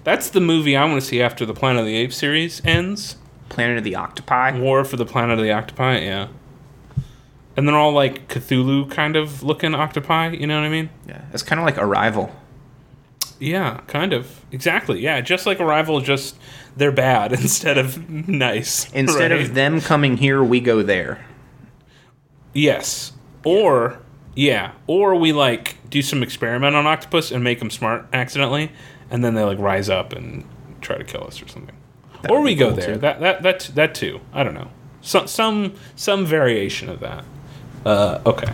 That's the movie I want to see after the Planet of the Apes series ends.
Planet of the Octopi.
War for the Planet of the Octopi, yeah. And they're all like Cthulhu kind of looking octopi, you know what I mean?
Yeah, it's kind of like Arrival.
Yeah, kind of. Exactly. Yeah, just like Arrival, just they're bad instead of nice.
Instead
right?
of them coming here, we go there.
Yes. Or, yeah. Or we, like, do some experiment on octopus and make them smart accidentally, and then they, like, rise up and try to kill us or something.
That
Or
would
we
be
go
cool,
there.
too.
That, that, that, that too. I don't know. So, some, some variation of that. Uh, okay.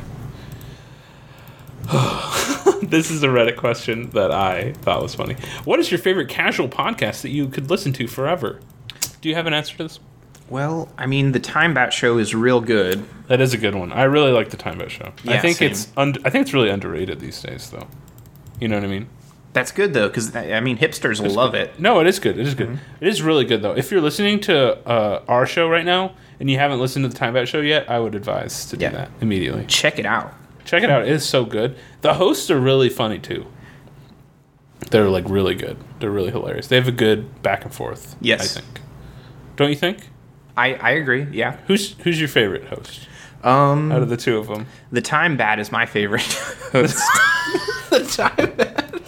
This is a Reddit question that I thought was funny. What is your favorite casual podcast that you could listen to forever? Do you have an answer to this?
Well, I mean, the Time Bat Show is real good.
That is a good one. I really like the Time Bat Show. I
Yeah,
think
same.
it's un- I think it's really underrated these days, though. You know what I mean?
That's good, though, because, I mean, hipsters will
It's
love
good.
it.
No, it is good. It is good.
Mm-hmm.
It is really good, though. If you're listening to uh, our show right now and you haven't listened to the Time Bat Show yet, I would advise to do
Yeah.
that immediately.
Check it out.
Check it out. It is so good. The hosts are really funny, too. They're, like, really good. They're really hilarious. They have a good back and forth,
Yes.
I think. Don't you think?
I, I agree, yeah.
Who's who's your favorite host
Um,
out of the two of them?
the Time Bat is my favorite host.
The Time Bat.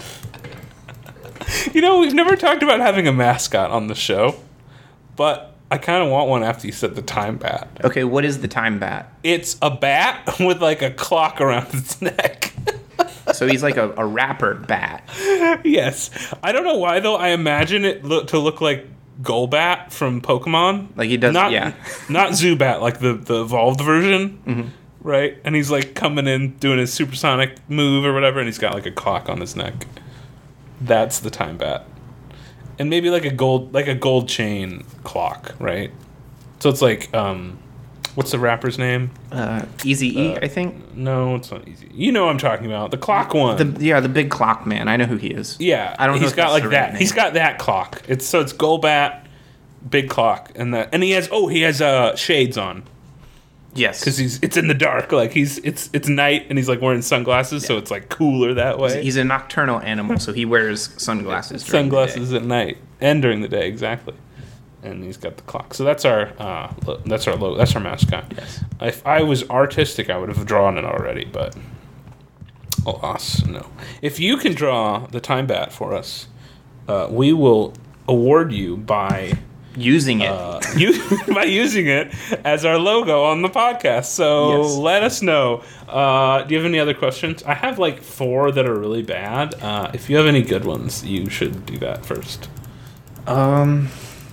You know, we've never talked about having a mascot on the show, but I kind of want one after you said the Time Bat.
Okay, what is the Time Bat?
It's a bat with like a clock around its neck.
So he's like a, a rapper bat.
Yes. I don't know why, though. I imagine it look, to look like Golbat from Pokemon.
Like he does,
not,
yeah.
Not Zubat, like the, the evolved version.
Mm-hmm.
Right? And he's like coming in, doing his supersonic move or whatever, and he's got like a clock on his neck. That's the Time Bat. And maybe like a gold like a gold chain clock, right? So it's like, um, what's the rapper's name?
Uh, Easy E, I think.
No, it's not easy. You know what I'm talking about. The clock one.
The yeah, the big clock man. I know who he is.
Yeah,
I don't know
He's
if
got
that's
like
the
that.
right
He's
name.
got that clock. It's so it's Golbat, big clock, and that, and he has oh he has uh shades on
Yes,
because he's it's in the dark. Like he's it's it's night and he's like wearing sunglasses, so it's like cooler that way.
he's a nocturnal animal, so he wears sunglasses. during the
Sunglasses
day.
at night and during the day, exactly. And he's got the clock. So that's our uh lo- that's our logo. That's our mascot.
Yes.
If I was artistic, I would have drawn it already, but alas, no. If you can draw the Time Bat for us, uh, we will award you by
Using it.
uh, you by using it as our logo on the podcast. So
Yes.
let us know. Uh, do you have any other questions? I have like four that are really bad. Uh, if you have any good ones, you should do that first.
um,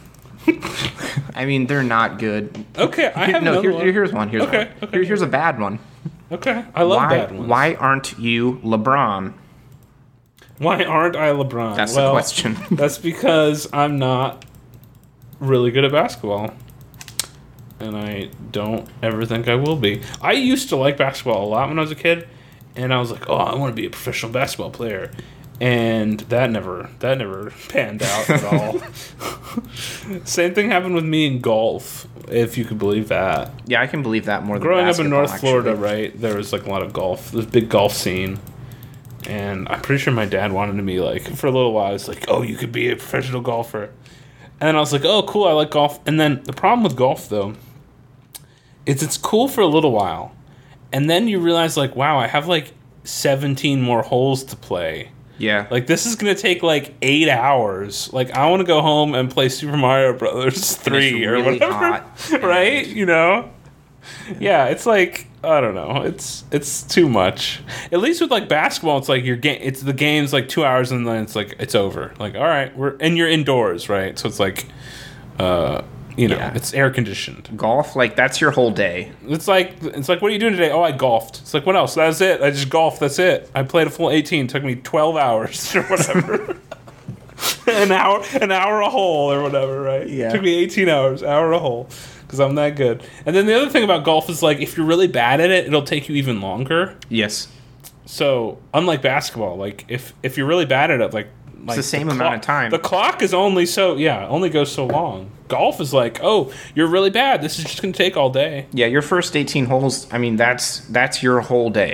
I mean, they're not good.
Okay, I have
no.
another
Here,
one.
here- here's one. Here's
Okay,
one.
okay.
Here- here's a bad one.
Okay, I love
why?
bad ones.
Why aren't you LeBron?
Why aren't I LeBron?
That's
well,
the question.
That's because I'm not really good at basketball. And I don't ever think I will be. I used to like basketball a lot when I was a kid, and I was like, "Oh, I want to be a professional basketball player." And that never that never panned out at all. Same thing happened with me in golf, if you could believe that.
Yeah, I can believe that more than
Growing up in
basketball,
North Florida,
actually.
right, there was like a lot of golf. There's a big golf scene. And I'm pretty sure my dad wanted to be like, for a little while, it's like, oh, you could be a professional golfer. And then I was like, oh, cool, I like golf. And then the problem with golf, though, is it's cool for a little while. And then you realize, like, wow, I have like seventeen more holes to play.
Yeah.
Like, this is going to take like eight hours. Like, I want to go home and play Super Mario Brothers three or
really
whatever.
hot,
Right? You know? Yeah, it's like, I don't know. It's it's too much. At least with like basketball, it's like your game. It's the game's like two hours and then it's like it's over. Like, all right, we're and you're indoors, right? So it's like, uh, you know,
Yeah.
it's air conditioned.
Golf, like that's your whole day.
It's like it's like what are you doing today? Oh, I golfed. It's like what else? That's it. I just golfed. That's it. I played a full eighteen. It took me twelve hours or whatever. an hour, an hour a hole or whatever, right?
Yeah.
It took me eighteen hours, hour a hole, because I'm that good. And then the other thing about golf is like if you're really bad at it, it'll take you even longer.
Yes.
So unlike basketball, like if if you're really bad at it, like like
the same amount
clock-
of time.
The clock is only so yeah, only goes so long. Golf is like, oh, you're really bad. This is just gonna take all day.
Yeah, your first eighteen holes, I mean, that's that's your whole day.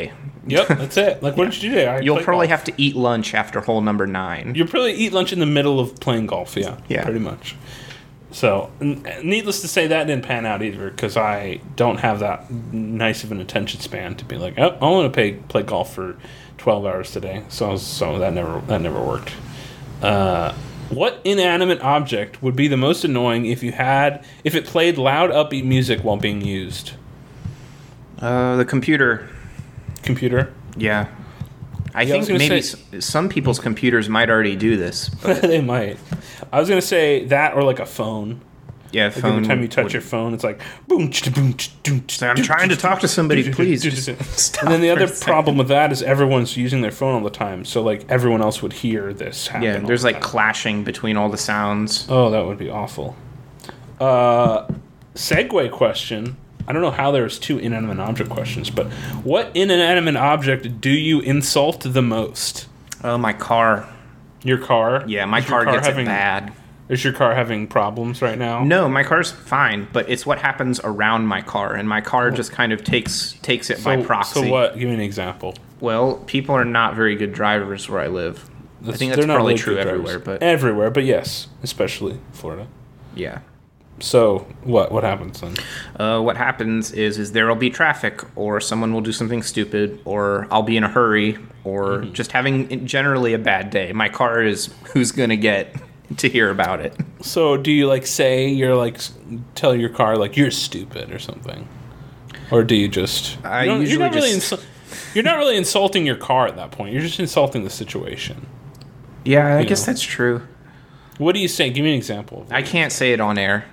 Yep, that's it. Like, what did you do today? I
You'll
played
probably
golf.
have to eat lunch after hole number nine.
You'll probably eat lunch in the middle of playing golf, yeah.
Yeah.
Pretty much. So, n- needless to say, that didn't pan out either, because I don't have that nice of an attention span to be like, oh, I want to play, play golf for twelve hours today. So, so that never that never worked. Uh, what inanimate object would be the most annoying if you had if it played loud, upbeat music while being used?
Uh, the computer.
Computer?
Yeah. I
Yeah, I was
think
gonna
maybe
say-
s- some people's computers might already do this. But
They might. I was going to say that or like a phone.
yeah,
Like
phone.
every time you touch
would-
your phone, it's like boom, ch- boom, ch- doom, ch-
I'm trying to talk to somebody, please. Just
And then the
stop for
other
a second.
problem with that is everyone's using their phone all the time, so like everyone else would hear this happen.
Yeah,
all
there's
the
like
time.
clashing between all the sounds.
Oh, that would be awful. Uh, segue question. I don't know how there's two inanimate object questions, but what inanimate object do you insult the most?
Oh, my car.
Your car?
Yeah, my
Is your
car, gets
having,
it bad.
Is your car having problems right now?
No, my car's fine, but it's what happens around my car, and my car just kind of takes takes it by
So,
proxy.
so what? Give me an example.
Well, people are not very good drivers where I live. I think
They're
that's
not
probably
really
true
good
everywhere,
drivers.
but
everywhere, but yes, especially Florida.
yeah.
So what? What happens then?
Uh, what happens is is there'll be traffic, or someone will do something stupid, or I'll be in a hurry, or
Mm-hmm.
just having generally a bad day. My car is who's gonna get to hear about it.
So do you like say you're like s- tell your car like you're stupid or something, or do you just?
I
you don't-
usually
you're not really
just-
insu- you're not really insulting your car at that point. You're just insulting the situation.
Yeah, I
You
guess
know.
that's true.
What do you say? Give me an example.
I can't say it on air.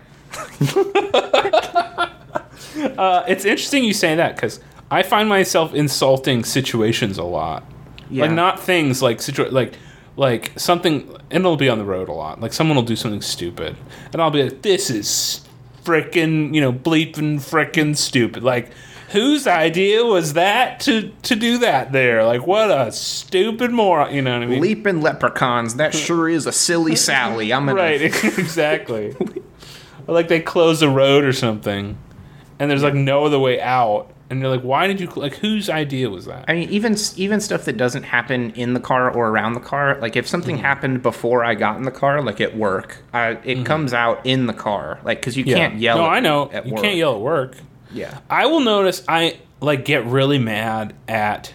Uh, it's interesting you say that because I find myself insulting situations a lot.
Yeah.
Like not things like situ- like like something, and it'll be on the road a lot. Like someone will do something stupid, and I'll be like, "This is frickin', you know, bleeping frickin' stupid." Like, whose idea was that to to do that there? Like, what a stupid moron. You know what I mean?
Leaping leprechauns, that sure is a silly Sally. I'm gonna
Right, exactly. Or like they close the road or something, and there's like no other way out, and you're like, why did you cl- like? Whose idea was that?
I mean, even even stuff that doesn't happen in the car or around the car. Like if something happened before I got in the car, like at work, I, it comes out in the car. Like because you can't yell.
No,
at,
I know
At
you
work.
can't yell at work.
Yeah.
I will notice I like get really mad at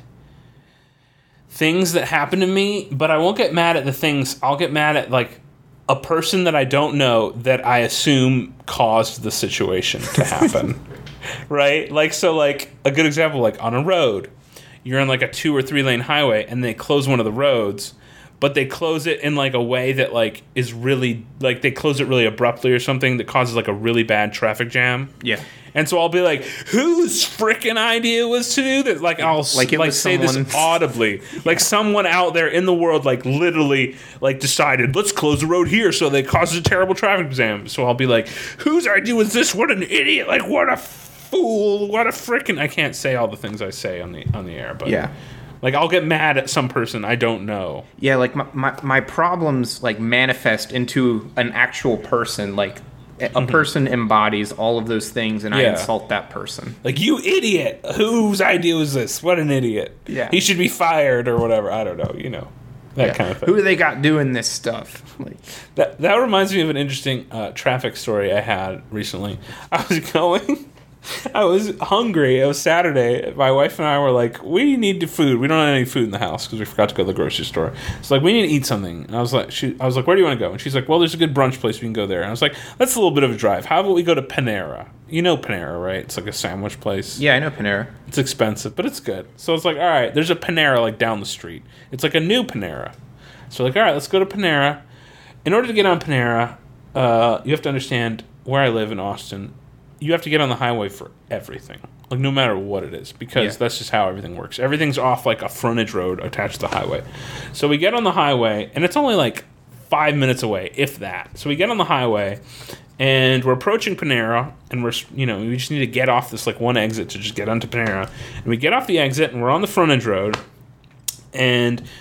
things that happen to me, but I won't get mad at the things. I'll get mad at like a person that I don't know that I assume caused the situation to happen. Right? Like so like a good example like on a road. You're on like a two or three lane highway and they close one of the roads, but they close it in like a way that like is really like they close it really abruptly or something that causes like a really bad traffic jam.
Yeah.
And so I'll be like, whose freaking idea was to do this? Like I'll
Like
like,
it
like
was
say
someone-
this audibly. Like someone out there in the world like literally like decided, let's close the road here so they cause a terrible traffic jam. So I'll be like, whose idea was this? What an idiot. Like what a fool. What a freaking I can't say all the things I say on the on the air, but
Yeah.
like I'll get mad at some person I don't know.
Yeah, like my, my, my problems like manifest into an actual person. Like a a person embodies all of those things, and I
Yeah.
insult that person.
Like, you idiot! Whose idea was this? What an idiot!
Yeah.
He should be fired or whatever. I don't know. You know, that
Yeah.
kind of thing.
Who do they got doing this stuff? Like,
That that reminds me of an interesting uh, traffic story I had recently. I was going, I was hungry. It was Saturday. My wife and I were like, we need to food. We don't have any food in the house because we forgot to go to the grocery store. It's like we need to eat something. And I was like, she, I was like, where do you want to go? And she's like, well, there's a good brunch place we can go there. And I was like, that's a little bit of a drive. How about we go to Panera? You know Panera, right? It's like a sandwich place.
yeah, I know Panera.
It's expensive, but it's good. So it's like, all right, there's a Panera like down the street. It's like a new Panera. So like, all right, let's go to Panera. In order to get on Panera, uh, you have to understand where I live in Austin. You have to get on the highway for everything, like no matter what it is, because
Yeah.
that's just how everything works. Everything's off like a frontage road attached to the highway. So we get on the highway, and it's only like five minutes away, if that. So we get on the highway, and we're approaching Panera, and we're, you know, we just need to get off this like one exit to just get onto Panera. And we get off the exit, and we're on the frontage road, and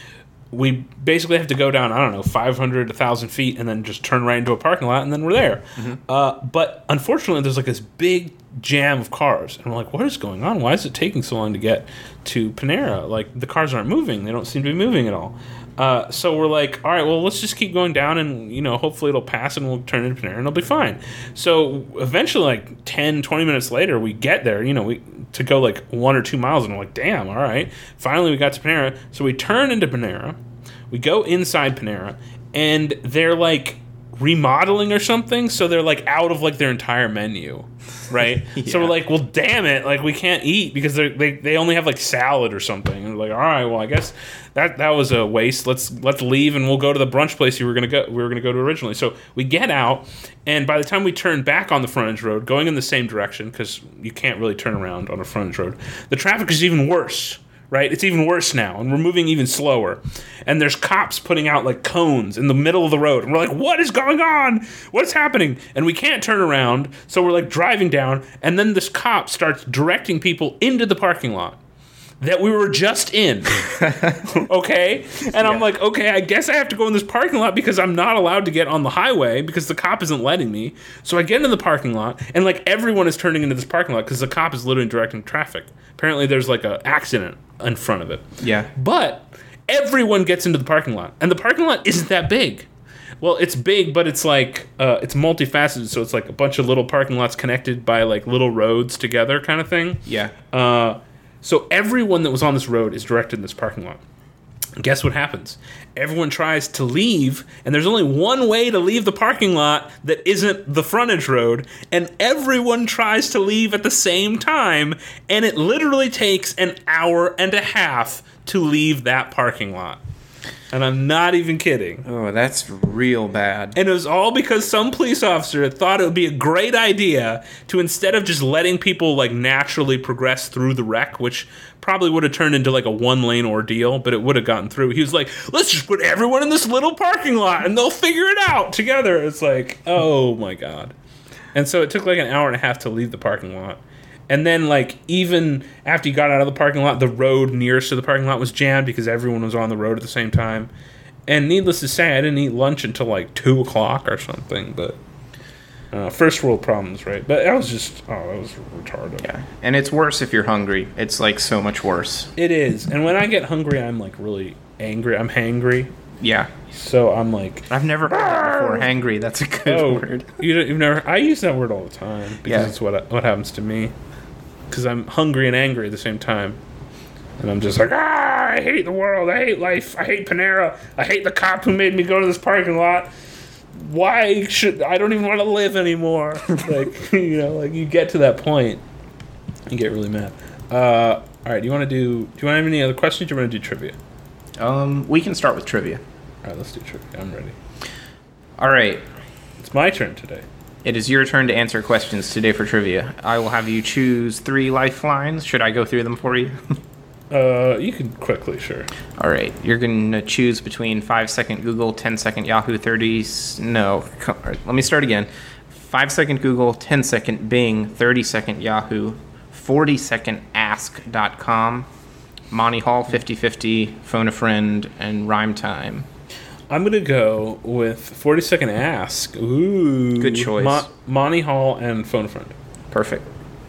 we basically have to go down, I don't know, five hundred, one thousand feet, and then just turn right into a parking lot, and then we're there. Mm-hmm. Uh, but unfortunately, there's like this big jam of cars. And we're like, what is going on? Why is it taking so long to get to Panera? Like, the cars aren't moving. They don't seem to be moving at all. Uh, so we're like, all right, well, let's just keep going down, and, you know, hopefully it'll pass, and we'll turn into Panera, and it'll be fine. So eventually, like, ten, twenty minutes later, we get there, you know, we to go, like, one or two miles, and we're like, damn, all right. Finally, we got to Panera. So we turn into Panera. We go inside Panera, and they're, like, remodeling or something, so they're, like, out of, like, their entire menu, right? yeah. So we're like, well, damn it, like, we can't eat because they they they only have, like, salad or something. And we're like, all right, well, I guess that that was a waste. Let's let's leave, and we'll go to the brunch place we were gonna go we were gonna go to originally. So we get out, and by the time we turn back on the frontage road, going in the same direction, because you can't really turn around on a frontage road, the traffic is even worse. Right? It's even worse now, and we're moving even slower. And there's cops putting out, like, cones in the middle of the road. And we're like, what is going on? What's happening? And we can't turn around, so we're, like, driving down. And then this cop starts directing people into the parking lot that we were just in. Okay? And yeah. I'm like, okay, I guess I have to go in this parking lot because I'm not allowed to get on the highway because the cop isn't letting me. So I get into the parking lot, and, like, everyone is turning into this parking lot because the cop is literally directing traffic. Apparently there's, like, an accident in front of it.
Yeah.
But everyone gets into the parking lot, and the parking lot isn't that big. Well, it's big, but it's like uh, it's multifaceted, so it's like a bunch of little parking lots connected by like little roads together, kind of thing.
Yeah.
Uh, so everyone that was on this road is directed in this parking lot. And guess what happens? Everyone tries to leave, and there's only one way to leave the parking lot that isn't the frontage road, and everyone tries to leave at the same time, and it literally takes an hour and a half to leave that parking lot. And I'm not even kidding.
Oh, that's real bad.
And it was all because some police officer thought it would be a great idea to, instead of just letting people like naturally progress through the wreck, which probably would have turned into like a one-lane ordeal, but it would have gotten through. He was like, let's just put everyone in this little parking lot and they'll figure it out together. It's like, oh my God. And so it took like an hour and a half to leave the parking lot. And then, like, even after you got out of the parking lot, the road nearest to the parking lot was jammed because everyone was on the road at the same time. And needless to say, I didn't eat lunch until, like, two o'clock or something. But uh, first world problems, right? But that was just, oh, that was retarded.
Yeah, and it's worse if you're hungry. It's, like, so much worse.
It is. And when I get hungry, I'm, like, really angry. I'm hangry.
Yeah.
So I'm like...
I've never heard that before, hangry. That's a good
oh,
word.
You don't, you've never... I use that word all the time because
yeah.
it's what what happens to me. Because I'm hungry and angry at the same time. And I'm just like, ah, I hate the world. I hate life. I hate Panera. I hate the cop who made me go to this parking lot. Why should... I don't even want to live anymore. Like, you know, like you get to that point. You get really mad. Uh, all right, do you want to do... Do you want to have any other questions? Or do you want to do trivia?
Um, we can start with trivia.
All right, let's do trivia. I'm ready.
All right.
It's my turn today.
It is your turn to answer questions today for trivia. I will have you choose three lifelines. Should I go through them for you?
uh, you can quickly, sure.
All right. You're going to choose between five second Google, ten second Yahoo, thirty... No. Let me start again. five second Google, ten second Bing, thirty second Yahoo, forty second ask dot com, Monty Hall, fifty fifty, Phone a Friend, and Rhyme Time.
I'm going to go with forty second Ask. Ooh.
Good choice.
Mo- Monty Hall and Phone a Friend.
Perfect.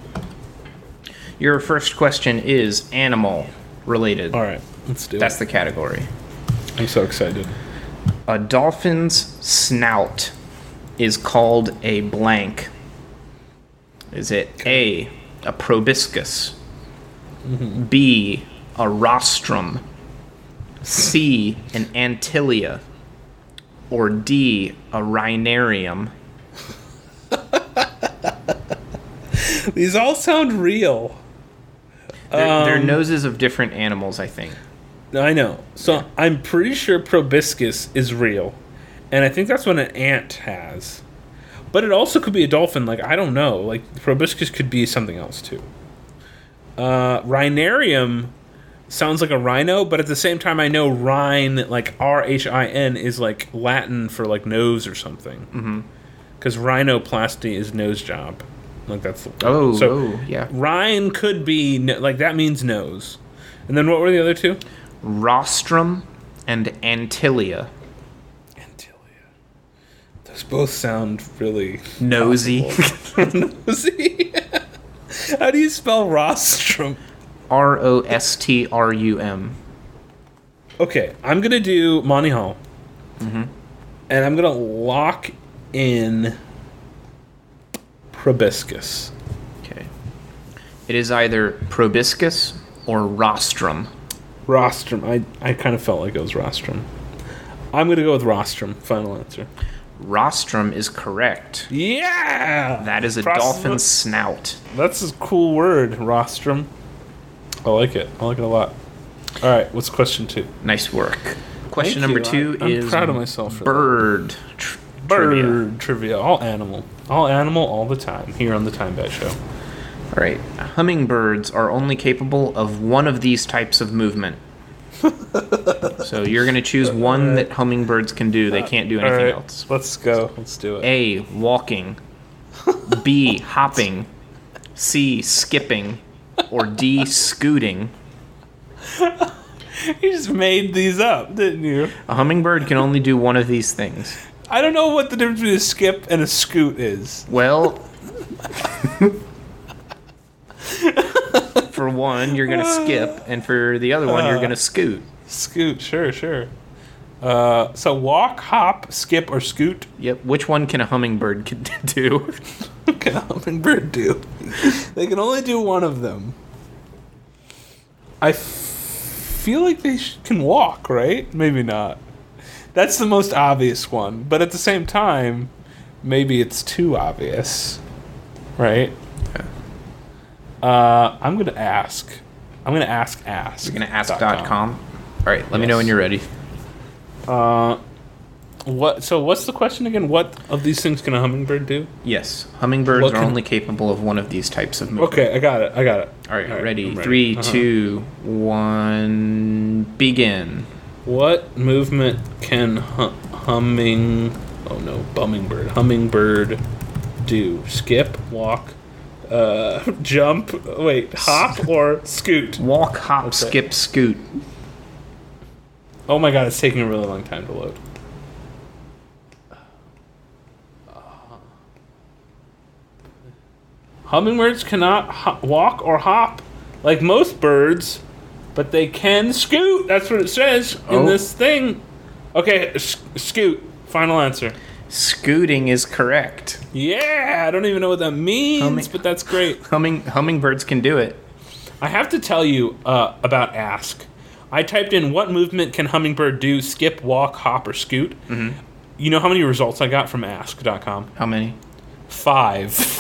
Your first question is animal related.
All right. Let's do
That's
it.
the category.
I'm so excited.
A dolphin's snout is called a blank. Is it A, a proboscis, mm-hmm. B, a rostrum, C, an antilia, or D, a rhinarium?
These all sound real.
They're,
um,
they're noses of different animals, I think.
I know. So yeah. I'm pretty sure proboscis is real. And I think that's what an ant has. But it also could be a dolphin. Like, I don't know. Like, proboscis could be something else, too. Uh, rhinarium sounds like a rhino, but at the same time, I know rhine, like R H I N, is like Latin for like nose or something. Because mm-hmm. rhinoplasty is nose job. Like that's
oh,
so
oh yeah.
Rhine could be like that means nose. And then what were the other two?
Rostrum and Antilia.
Antilia. Those both sound really
Nosy.
nosy. How do you spell rostrum?
R O S T R U M.
Okay, I'm gonna do Monty Hall.
Mm-hmm.
And I'm gonna lock in proboscis.
Okay. It is either proboscis or rostrum.
Rostrum. I, I kind of felt like it was rostrum. I'm gonna go with rostrum. Final answer.
Rostrum is correct.
Yeah!
That is a
Pros-
dolphin's snout.
That's a cool word, rostrum. I like it. I like it a lot. All right, what's question two?
Nice work. Question
Thank
number
you.
two
I- I'm
is
proud of myself for that.
bird tr-
Bird
trivia.
trivia. All animal. All animal all the time here on the Time Bat Show.
All right. Hummingbirds are only capable of one of these types of movement. So you're going to choose one that hummingbirds can do. They can't do
All
anything
right,
else.
let's go. Let's do it.
A, walking. B, hopping. C, skipping. Or D, scooting.
You just made these up, didn't you?
A hummingbird can only do one of these things.
I don't know what the difference between a skip and a scoot is.
Well, for one, you're going to skip, and for the other one, you're going to scoot.
Scoot, sure, sure. Uh, so walk, hop, skip, or scoot.
Yep. Which one can a hummingbird can do?
What can a hummingbird do? They can only do one of them. I f- feel like they sh- can walk, right? Maybe not. That's the most obvious one, but at the same time, maybe it's too obvious, right? Uh, I'm gonna ask. I'm gonna ask. Ask.
You're going to ask dot com. All right. Let me know when you're ready.
Uh, what? So what's the question again? What of these things can a hummingbird do?
Yes. Hummingbirds
What
are
can-
only capable of one of these types of movement.
Okay, I got it. I got it.
All right,
All right,
ready?
I'm ready.
Three,
Uh-huh.
two, one, begin.
What movement can hu- humming? Oh no, hummingbird. Hummingbird do? Skip, walk, uh, jump. Wait, hop or scoot?
Walk, hop,
Okay.
skip, scoot.
Oh my god, it's taking a really long time to load. Hummingbirds cannot ho- walk or hop like most birds, but they can scoot. That's what it says in
Oh.
this thing. Okay, s- scoot. Final answer.
Scooting is correct.
Yeah, I don't even know what that means,
Humming-
but that's great.
Humming hummingbirds can do it.
I have to tell you uh, about Ask. I typed in what movement can hummingbird do, skip, walk, hop, or scoot. Mm-hmm. You know how many results I got from ask dot com?
How many?
Five.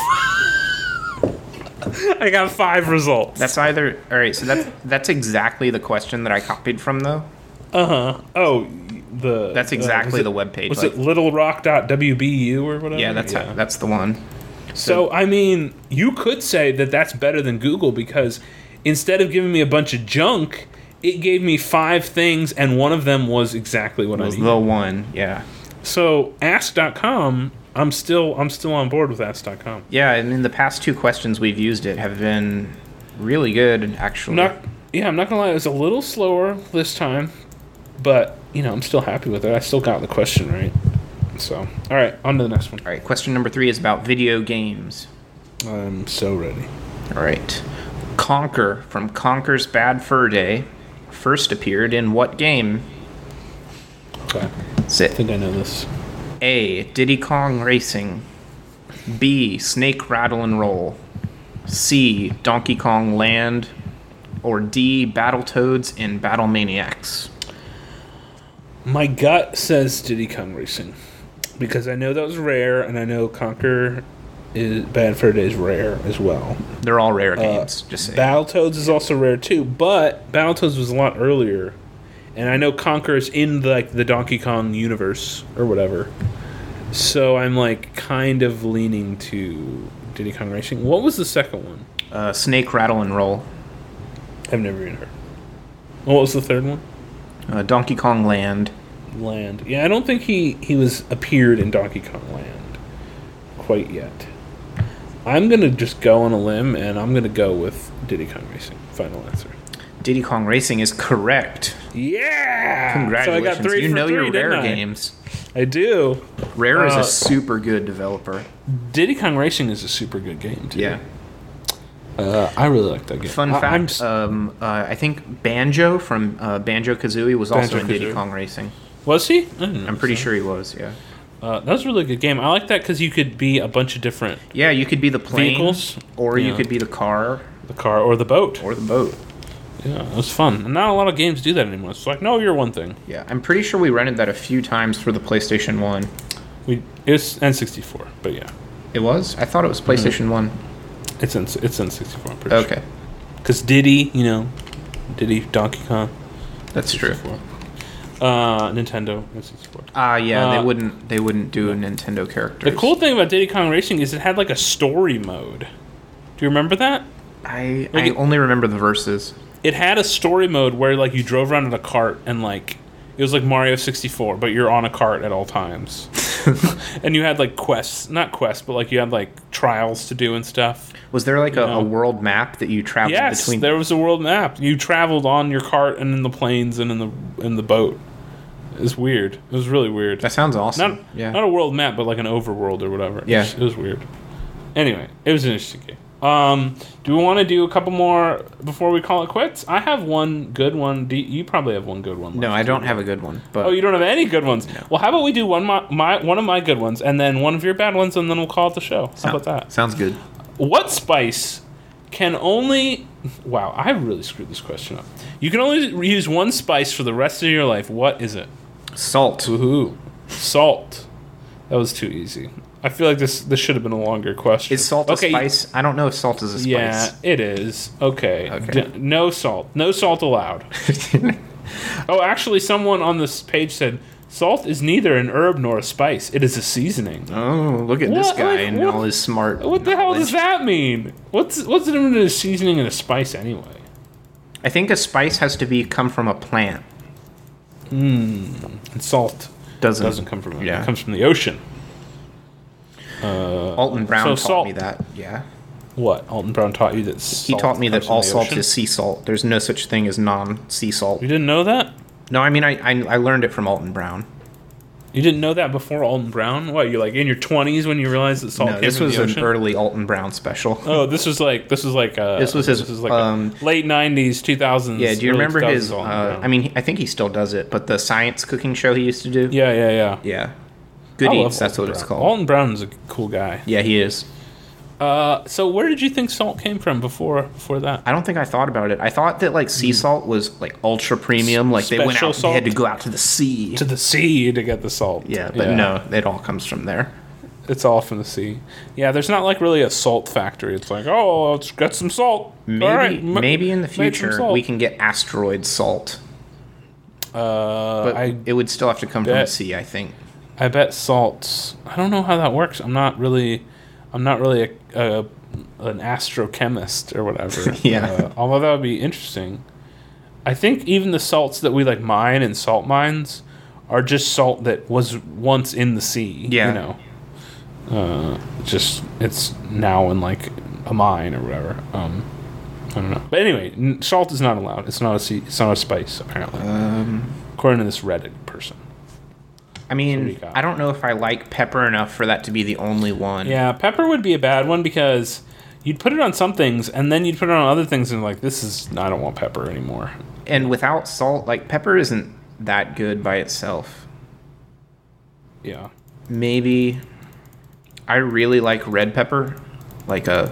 I got five results.
That's either all right. So that's that's exactly the question that I copied from though.
Uh-huh. Oh, the...
That's exactly the webpage,
Was
like-
it little rock dot w b u or whatever?
Yeah, that's How, that's the one.
So, I mean, you could say that that's better than Google because instead of giving me a bunch of junk, it gave me five things, and one of them was exactly what I
Was
needed.
the one? Yeah.
So, ask dot com, I'm still I'm still on board with ask dot com.
Yeah. I mean, the past two questions we've used it have been really good, actually.
Not, yeah, I'm not gonna lie, it was a little slower this time, but you know, I'm still happy with it. I still got the question right. So, all right, on to the next one.
All right. Question number three is about video games.
I'm so ready.
All right. Conker from Conker's Bad Fur Day first appeared in what game?
Okay,
That's
I
it.
think I know this.
A. Diddy Kong Racing. B. Snake Rattle and Roll. C. Donkey Kong Land. Or D. Battletoads in Battle Maniacs.
My gut says Diddy Kong Racing because I know that was rare, and I know Conquer is Bad Fur Day is rare as well.
They're all rare games, just saying.
Battletoads is also rare too, but Battletoads was a lot earlier, and I know Conquer is in the, like the Donkey Kong universe or whatever. So I'm like kind of leaning to Diddy Kong Racing. What was the second one?
uh, Snake Rattle and Roll.
I've never even heard. What was the third one?
Uh, Donkey Kong Land.
Land. Yeah, I don't think he, he was appeared in Donkey Kong Land quite yet. I'm gonna just go on a limb, and I'm gonna go with Diddy Kong Racing. Final answer.
Diddy Kong Racing is correct.
Yeah!
Congratulations.
So I got three
you
for
know
three,
your Rare
didn't I?
games.
I do.
Rare is
Uh,
a super good developer.
Diddy Kong Racing is a super good game, too.
Yeah.
Uh, I really like that game.
Fun
I- I'm
fact,
s-
um, uh, I think Banjo from uh, Banjo-Kazooie was also in Diddy
Banjo-Kazooie.
Kong Racing.
was he? I didn't know
I'm pretty
so.
sure he was, yeah.
Uh, that was a really good game. I like that because you could be a bunch of different
Yeah, you could be the plane,
vehicles,
or you
Yeah.
could be the car,
the car or the boat.
or the boat.
Yeah, it was fun. And not a lot of games do that anymore. It's like, no, you're one thing.
Yeah, I'm pretty sure we rented that a few times for the PlayStation one.
We it's N sixty-four, but yeah,
It was? I thought it was PlayStation one.
it's N it's N sixty-four. I'm pretty
Okay,
Because Diddy, you know, Diddy Donkey Kong.
that's true.
sixty-four. Uh, Nintendo N sixty-four.
Ah, yeah,
Uh,
they wouldn't they wouldn't do a Nintendo character.
The cool thing about Diddy Kong Racing is it had like a story mode. Do you remember that?
I
Like
I
it-
only remember the verses.
It had a story mode where like you drove around in a cart and like it was like Mario sixty-four, but you're on a cart at all times. And you had like quests, not quests, but like you had like trials to do and stuff.
Was there like a,
know.
a world map that you traveled
Yes,
between?
there was a world map. You traveled on your cart and in the planes and in the in the boat. It was weird. It was really weird.
That sounds awesome.
Not
yeah.
not a world map, but like an overworld or whatever. It
Yeah.
was, it was weird. Anyway, it was an interesting game. Um, do we want to do a couple more before we call it quits? I have one good one. Do you, you probably have one good one.
no,
left,
I don't
too.
have a good one. But
Oh, you don't have any good ones. Well, how about we do one my, my one of my good ones and then one of your bad ones, and then we'll call it the show. How about that?
Sounds good.
What spice can only... Wow, I really screwed this question up. You can only use one spice for the rest of your life. What is it?
Salt.
Woohoo. Salt. That was too easy. I feel like this this should have been a longer question.
Is salt
okay,
a spice? I don't know if salt is a spice.
Yeah, it is. Okay.
Okay.
D- no salt. No salt allowed. Oh, actually, someone on this page said, salt is neither an herb nor a spice. It is a seasoning.
Oh, look at this
What?
guy
Like,
and
what-
all his smart.
What the hell does
knowledge.
that mean? What's what's the difference between a seasoning and a spice anyway?
I think a spice has to be come from a plant.
And salt
Doesn't.
doesn't come from
Yeah.
it comes from the ocean.
Alton Brown
so
taught
salt-
me that. Yeah.
What? Alton Brown taught you that
He
salt
taught me
comes
that
from
all
the
salt
ocean?
is sea salt. There's no such thing as non-sea salt.
You didn't know that?
No, I mean I I, I learned it from Alton Brown.
You didn't know that before Alton Brown? What, you're like in your twenties when you realized that salt
No,
came
this
from
was
the
an
ocean?
early Alton Brown special.
Oh, this was like this was like uh,
This was his,
this was like
um,
a late nineties, two thousands.
Yeah, do you
early
remember
two
his?
thousands
Uh,
Alton Brown.
I mean, I think he still does it, but the science cooking show he used to do.
yeah, yeah, yeah.
Yeah. Good
I love
Eats, that's
Alton
what it's
Brown.
called.
Alton Brown's a cool guy.
Yeah, he is.
Uh, so where did you think salt came from before before that?
I don't think I thought about it. I thought that like sea salt was like ultra premium, like they went
Special
out, they had to
salt?
go out to the sea.
To the sea to get the salt.
Yeah, but no, it all comes from there.
It's all from the sea. Yeah, there's not like really a salt factory. It's like, oh, let's get some salt.
Maybe,
All right, m-
maybe in the
made some
future
salt.
we can get asteroid salt,
Uh,
but
I
it would still have to come from the
bet-
sea, I think.
I bet salts. I don't know how that works. I'm not really, I'm not really a, a an astrochemist or whatever.
Yeah.
Uh, although that would be interesting. I think even the salts that we like mine in salt mines are just salt that was once in the sea.
Yeah.
You know. Uh, just it's now in like a mine or whatever. Um, I don't know. But anyway, n- salt is not allowed. It's not a sea, it's not a spice apparently.
Um,
According to this Reddit person.
I
What do you
mean,
got?
I don't know if I like pepper enough for that to be the only one.
Yeah, pepper would be a bad one because you'd put it on some things and then you'd put it on other things and like this is I don't want pepper anymore.
And without salt, like pepper isn't that good by itself.
Yeah.
Maybe I really like red pepper, like a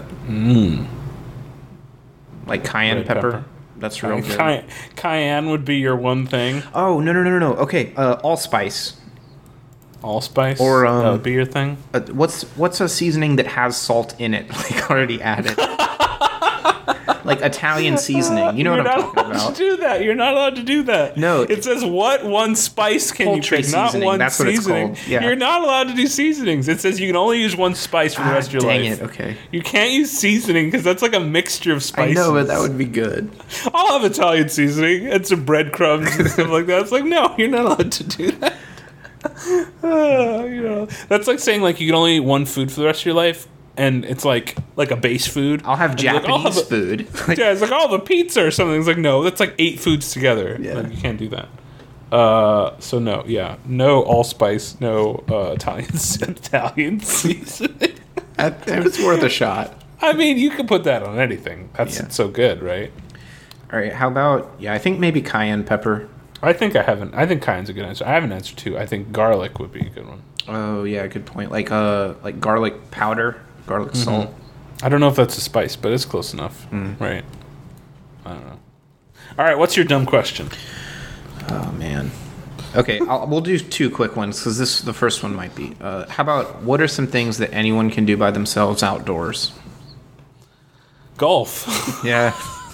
like cayenne
Red
pepper.
pepper.
That's real good.
Ky- cayenne would be your one thing.
Oh no no no no no. Okay, uh, allspice.
Allspice
Or, um,
that would be your thing.
Uh, what's what's a seasoning that has salt in it, like already added? Like Italian seasoning. You know
You're
what I'm
not
talking
allowed
about?
to do that. You're not allowed to do that.
No.
It says what one spice can
Poultry
you pick, not
seasoning,
one
that's what it's
seasoning.
called, yeah.
You're not allowed to do seasonings. It says you can only use one spice for the rest of your
Dang
life.
it. Okay.
You can't use seasoning because that's like a mixture of
I
spices.
know, but that would be good.
I'll have Italian seasoning and some breadcrumbs and stuff like that. It's like, no, you're not allowed to do that. Uh, you know, that's like saying like you can only eat one food for the rest of your life. and it's like like a base food.
I'll have
And it's like,
Japanese
I'll have a-
food.
Yeah, it's like, oh, the pizza or something. It's like, no, that's like eight foods together.
Yeah.
Like, you can't do that. Uh, so no, yeah, no allspice, no uh, Italian Italian seasoning.
It's worth a shot.
I mean, you can put that on anything. That's
Yeah.
so good, right?
All right, how about, yeah, I think maybe cayenne pepper.
I think I haven't. I think cayenne's a good answer. I have an answer too. I think garlic would be a good one.
Oh, yeah, good point. Like uh, like garlic powder, garlic
Mm-hmm.
salt.
I don't know if that's a spice, but it's close enough,
Mm.
right? I don't know. All right, what's your dumb question?
Oh, man. Okay, I'll, we'll do two quick ones because this the first one might be. Uh, how about, what are some things that anyone can do by themselves outdoors?
Golf.
Yeah.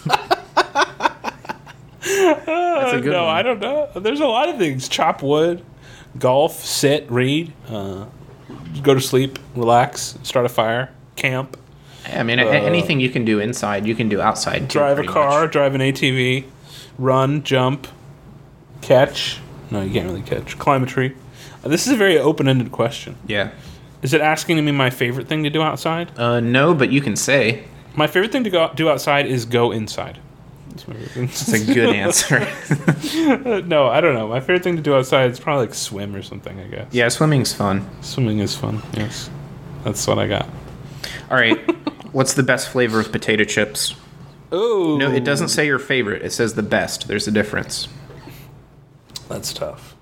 That's a good
no,
one.
I don't know. There's a lot of things. Chop wood, golf, sit, read, uh, go to sleep, relax, start a fire, camp,
I mean, a- anything you can do inside, you can do outside too.
drive a
pretty
car,
much.
drive an A T V, run, jump, catch. No, you can't really catch. Climb a tree. Uh, this is a very open-ended question.
Yeah.
Is it asking me my favorite thing to do outside?
Uh, no, but you can say.
My favorite thing to go do outside is go inside. That's my favorite thing.
It's a good answer.
Uh, no, I don't know. My favorite thing to do outside is probably like swim or something, I guess.
Yeah, swimming's fun.
Swimming is fun, yes. That's what I got.
All right. What's the best flavor of potato chips?
Oh.
No, it doesn't say your favorite. It says the best. There's a difference.
That's tough.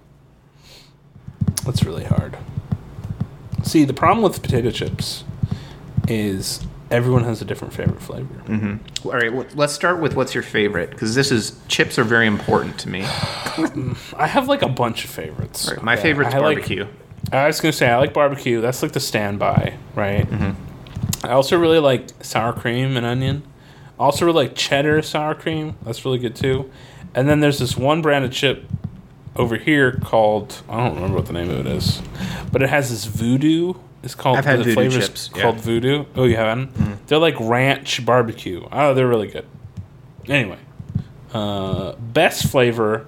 That's really hard. See, the problem with potato chips is everyone has a different favorite flavor.
Mm-hmm. All right, well, let's start with what's your favorite, because this is, chips are very important to me.
I have like a bunch of favorites.
All right, my
Okay,
favorite's
I like-
barbecue.
I was going to say, I like barbecue. That's like the standby, right?
Mm-hmm.
I also really like sour cream and onion. I also really like cheddar sour cream. That's really good too. And then there's this one brand of chip over here called, I don't remember what the name of it is, but it has this voodoo. It's called,
I've had
the
Voodoo
flavor's
chips, yeah.
called voodoo. Oh, you haven't?
Mm-hmm.
They're like ranch barbecue. Oh, they're really good. Anyway, uh, best flavor,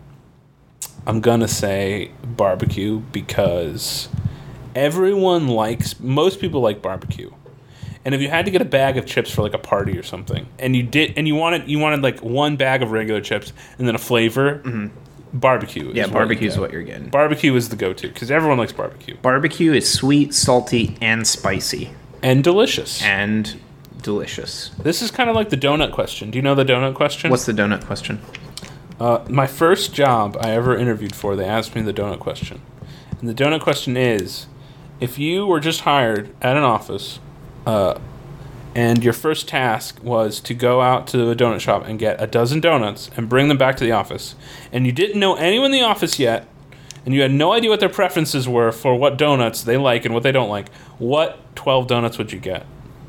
I'm going to say barbecue because everyone likes, most people like barbecue. And if you had to get a bag of chips for like a party or something, and you did, and you wanted, you wanted like one bag of regular chips and then a flavor, barbecue. Is
Yeah,
what you
barbecue is
get.
what you're getting.
Barbecue is the go-to because everyone likes barbecue
Barbecue is sweet, salty, and spicy,
and delicious.
and delicious.
This is kind of like the donut question. Do you know the donut question?
What's the donut question?
Uh, my first job I ever interviewed for, they asked me the donut question. And the donut question is, if you were just hired at an office, uh, and your first task was to go out to a donut shop and get a dozen donuts and bring them back to the office, and you didn't know anyone in the office yet, and you had no idea what their preferences were for what donuts they like and what they don't like, what twelve donuts would you get?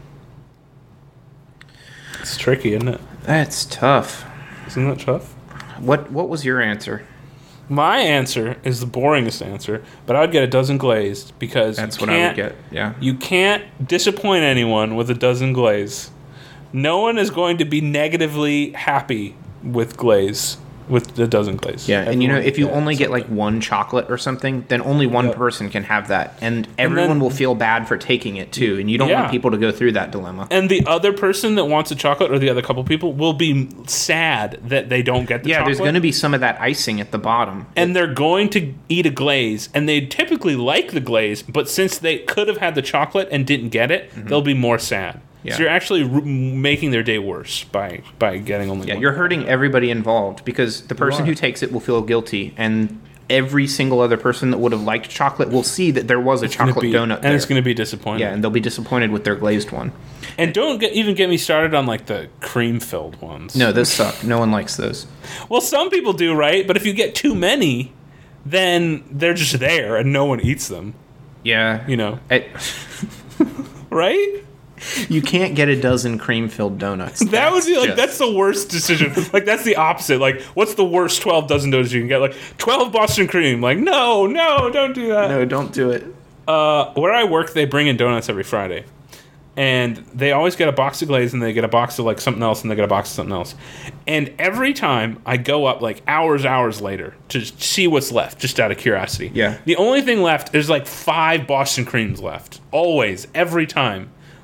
It's tricky, isn't it?
That's tough.
Isn't that tough?
What What was your answer?
My answer is the boringest answer, but I would get a dozen glazed because
That's
you
what I would
can't-
get. Yeah.
You can't disappoint anyone with a dozen glaze. No one is going to be negatively happy with glaze, with a dozen glaze.
Yeah, and you know,
Everyone
if you
will
only get
something.
like one chocolate or something, then only one
Yep.
person can have that, and everyone
then-
will feel bad for taking it too. And you don't
Yeah.
want people to go through that dilemma.
And the other person that wants a chocolate, or the other couple people, will be sad that they don't get the
Yeah,
chocolate.
there's going to be some of that icing at the bottom.
and they're going to eat a glaze, and they typically like the glaze, but since they could have had the chocolate and didn't get it, they'll be more sad.
Yeah.
So you're actually r- making their day worse by by getting only
Yeah,
one.
you're hurting everybody involved because the person
are.
who takes it will feel guilty, and every single other person that would have liked chocolate will see that there was a
Gonna
chocolate
be-
donut
and
there.
it's going to be disappointing.
Yeah, and they'll be disappointed with their glazed one.
And don't get, even get me started on like the cream filled ones.
No, those suck. No one likes those.
Well, some people do, right? But if you get too many, then they're just there and no one eats them.
Yeah,
You know,
I-
right?
you can't get a dozen cream-filled donuts.
That would be like
just-
that's the worst decision. Like that's the opposite. Like what's the worst twelve dozen donuts you can get? Like twelve Boston cream. Like no, no, don't do that.
No, don't do it.
Uh, where I work, they bring in donuts every Friday, and they always get a box of glaze, and they get a box of like something else, and they get a box of something else. And every time I go up like hours, hours later to see what's left, just out of curiosity.
Yeah.
The only thing left is like five Boston creams left. Always, every time.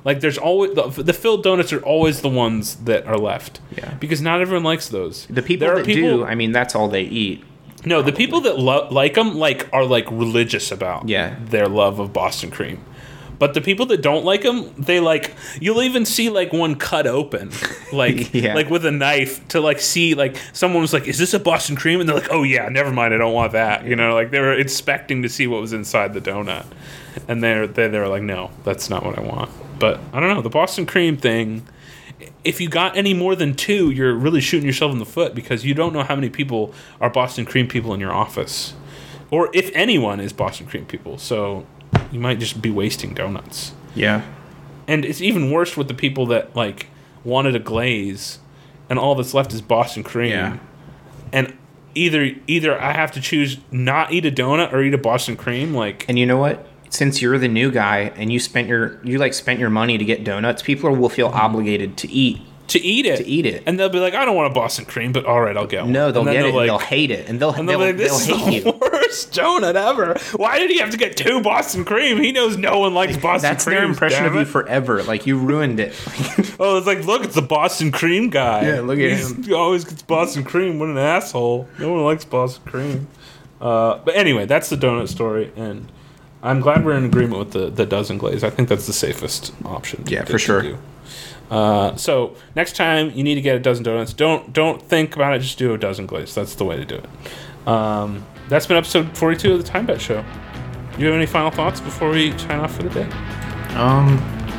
Like there's always the, the filled donuts are always the ones that are left.
Yeah.
Because not everyone likes those.
The people
there
that
are people,
do, I mean, that's all they eat.
No, the people that lo- like them like are like religious about
Yeah.
their love of Boston cream. But the people that don't like them, they like you'll even see like one cut open, like
Yeah.
like with a knife to like see like someone was like, "Is this a Boston cream?" And they're like, "Oh yeah, never mind, I don't want that." You know, like they were expecting to see what was inside the donut, and they're they they were like, "No, that's not what I want." But I don't know, the Boston cream thing. If you got any more than two, you're really shooting yourself in the foot because you don't know how many people are Boston cream people in your office, or if anyone is Boston cream people. So. You might just be wasting donuts.
Yeah.
And it's even worse with the people that, like, wanted a glaze, and all that's left is Boston cream.
Yeah.
And either either I have to choose not eat a donut or eat a Boston cream, like...
And you know what? Since you're the new guy and you spent your you like spent your money to get donuts, people will feel mm-hmm. obligated to eat.
To eat it.
To eat it.
And they'll be like, I don't want a Boston cream, but all right, I'll get one.
No, they'll get it
like,
and they'll hate it. And they'll,
and
they'll,
they'll, be like,
they'll
this
hate
is the
you.
worst donut ever. Why did he have to get two Boston cream? He knows no one likes Boston
That's
cream.
their impression
damn
of you
it.
forever. Like, you ruined it.
Oh, it's like, look, it's the Boston cream guy.
Yeah, look at
He's,
him.
He always gets Boston cream. What an asshole. No one likes Boston cream. Uh, but anyway, that's the donut story, and I'm glad we're in agreement with the, the dozen glaze. I think that's the safest option.
Yeah,
to,
for sure.
To do. Uh, so next time you need to get a dozen donuts, don't don't think about it. Just do a dozen glaze. That's the way to do it. Um, that's been episode forty-two of the Time Bet Show. Do you have any final thoughts before we sign off for the day?
Um,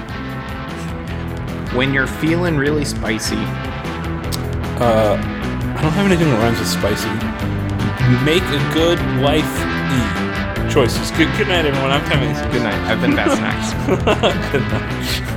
when you're feeling really spicy,
uh, I don't have anything that rhymes with spicy. Make a good life eat choices. Good, good night, everyone. I'm Tim Mason.
good night. I've been Bad Snacks.
Good night.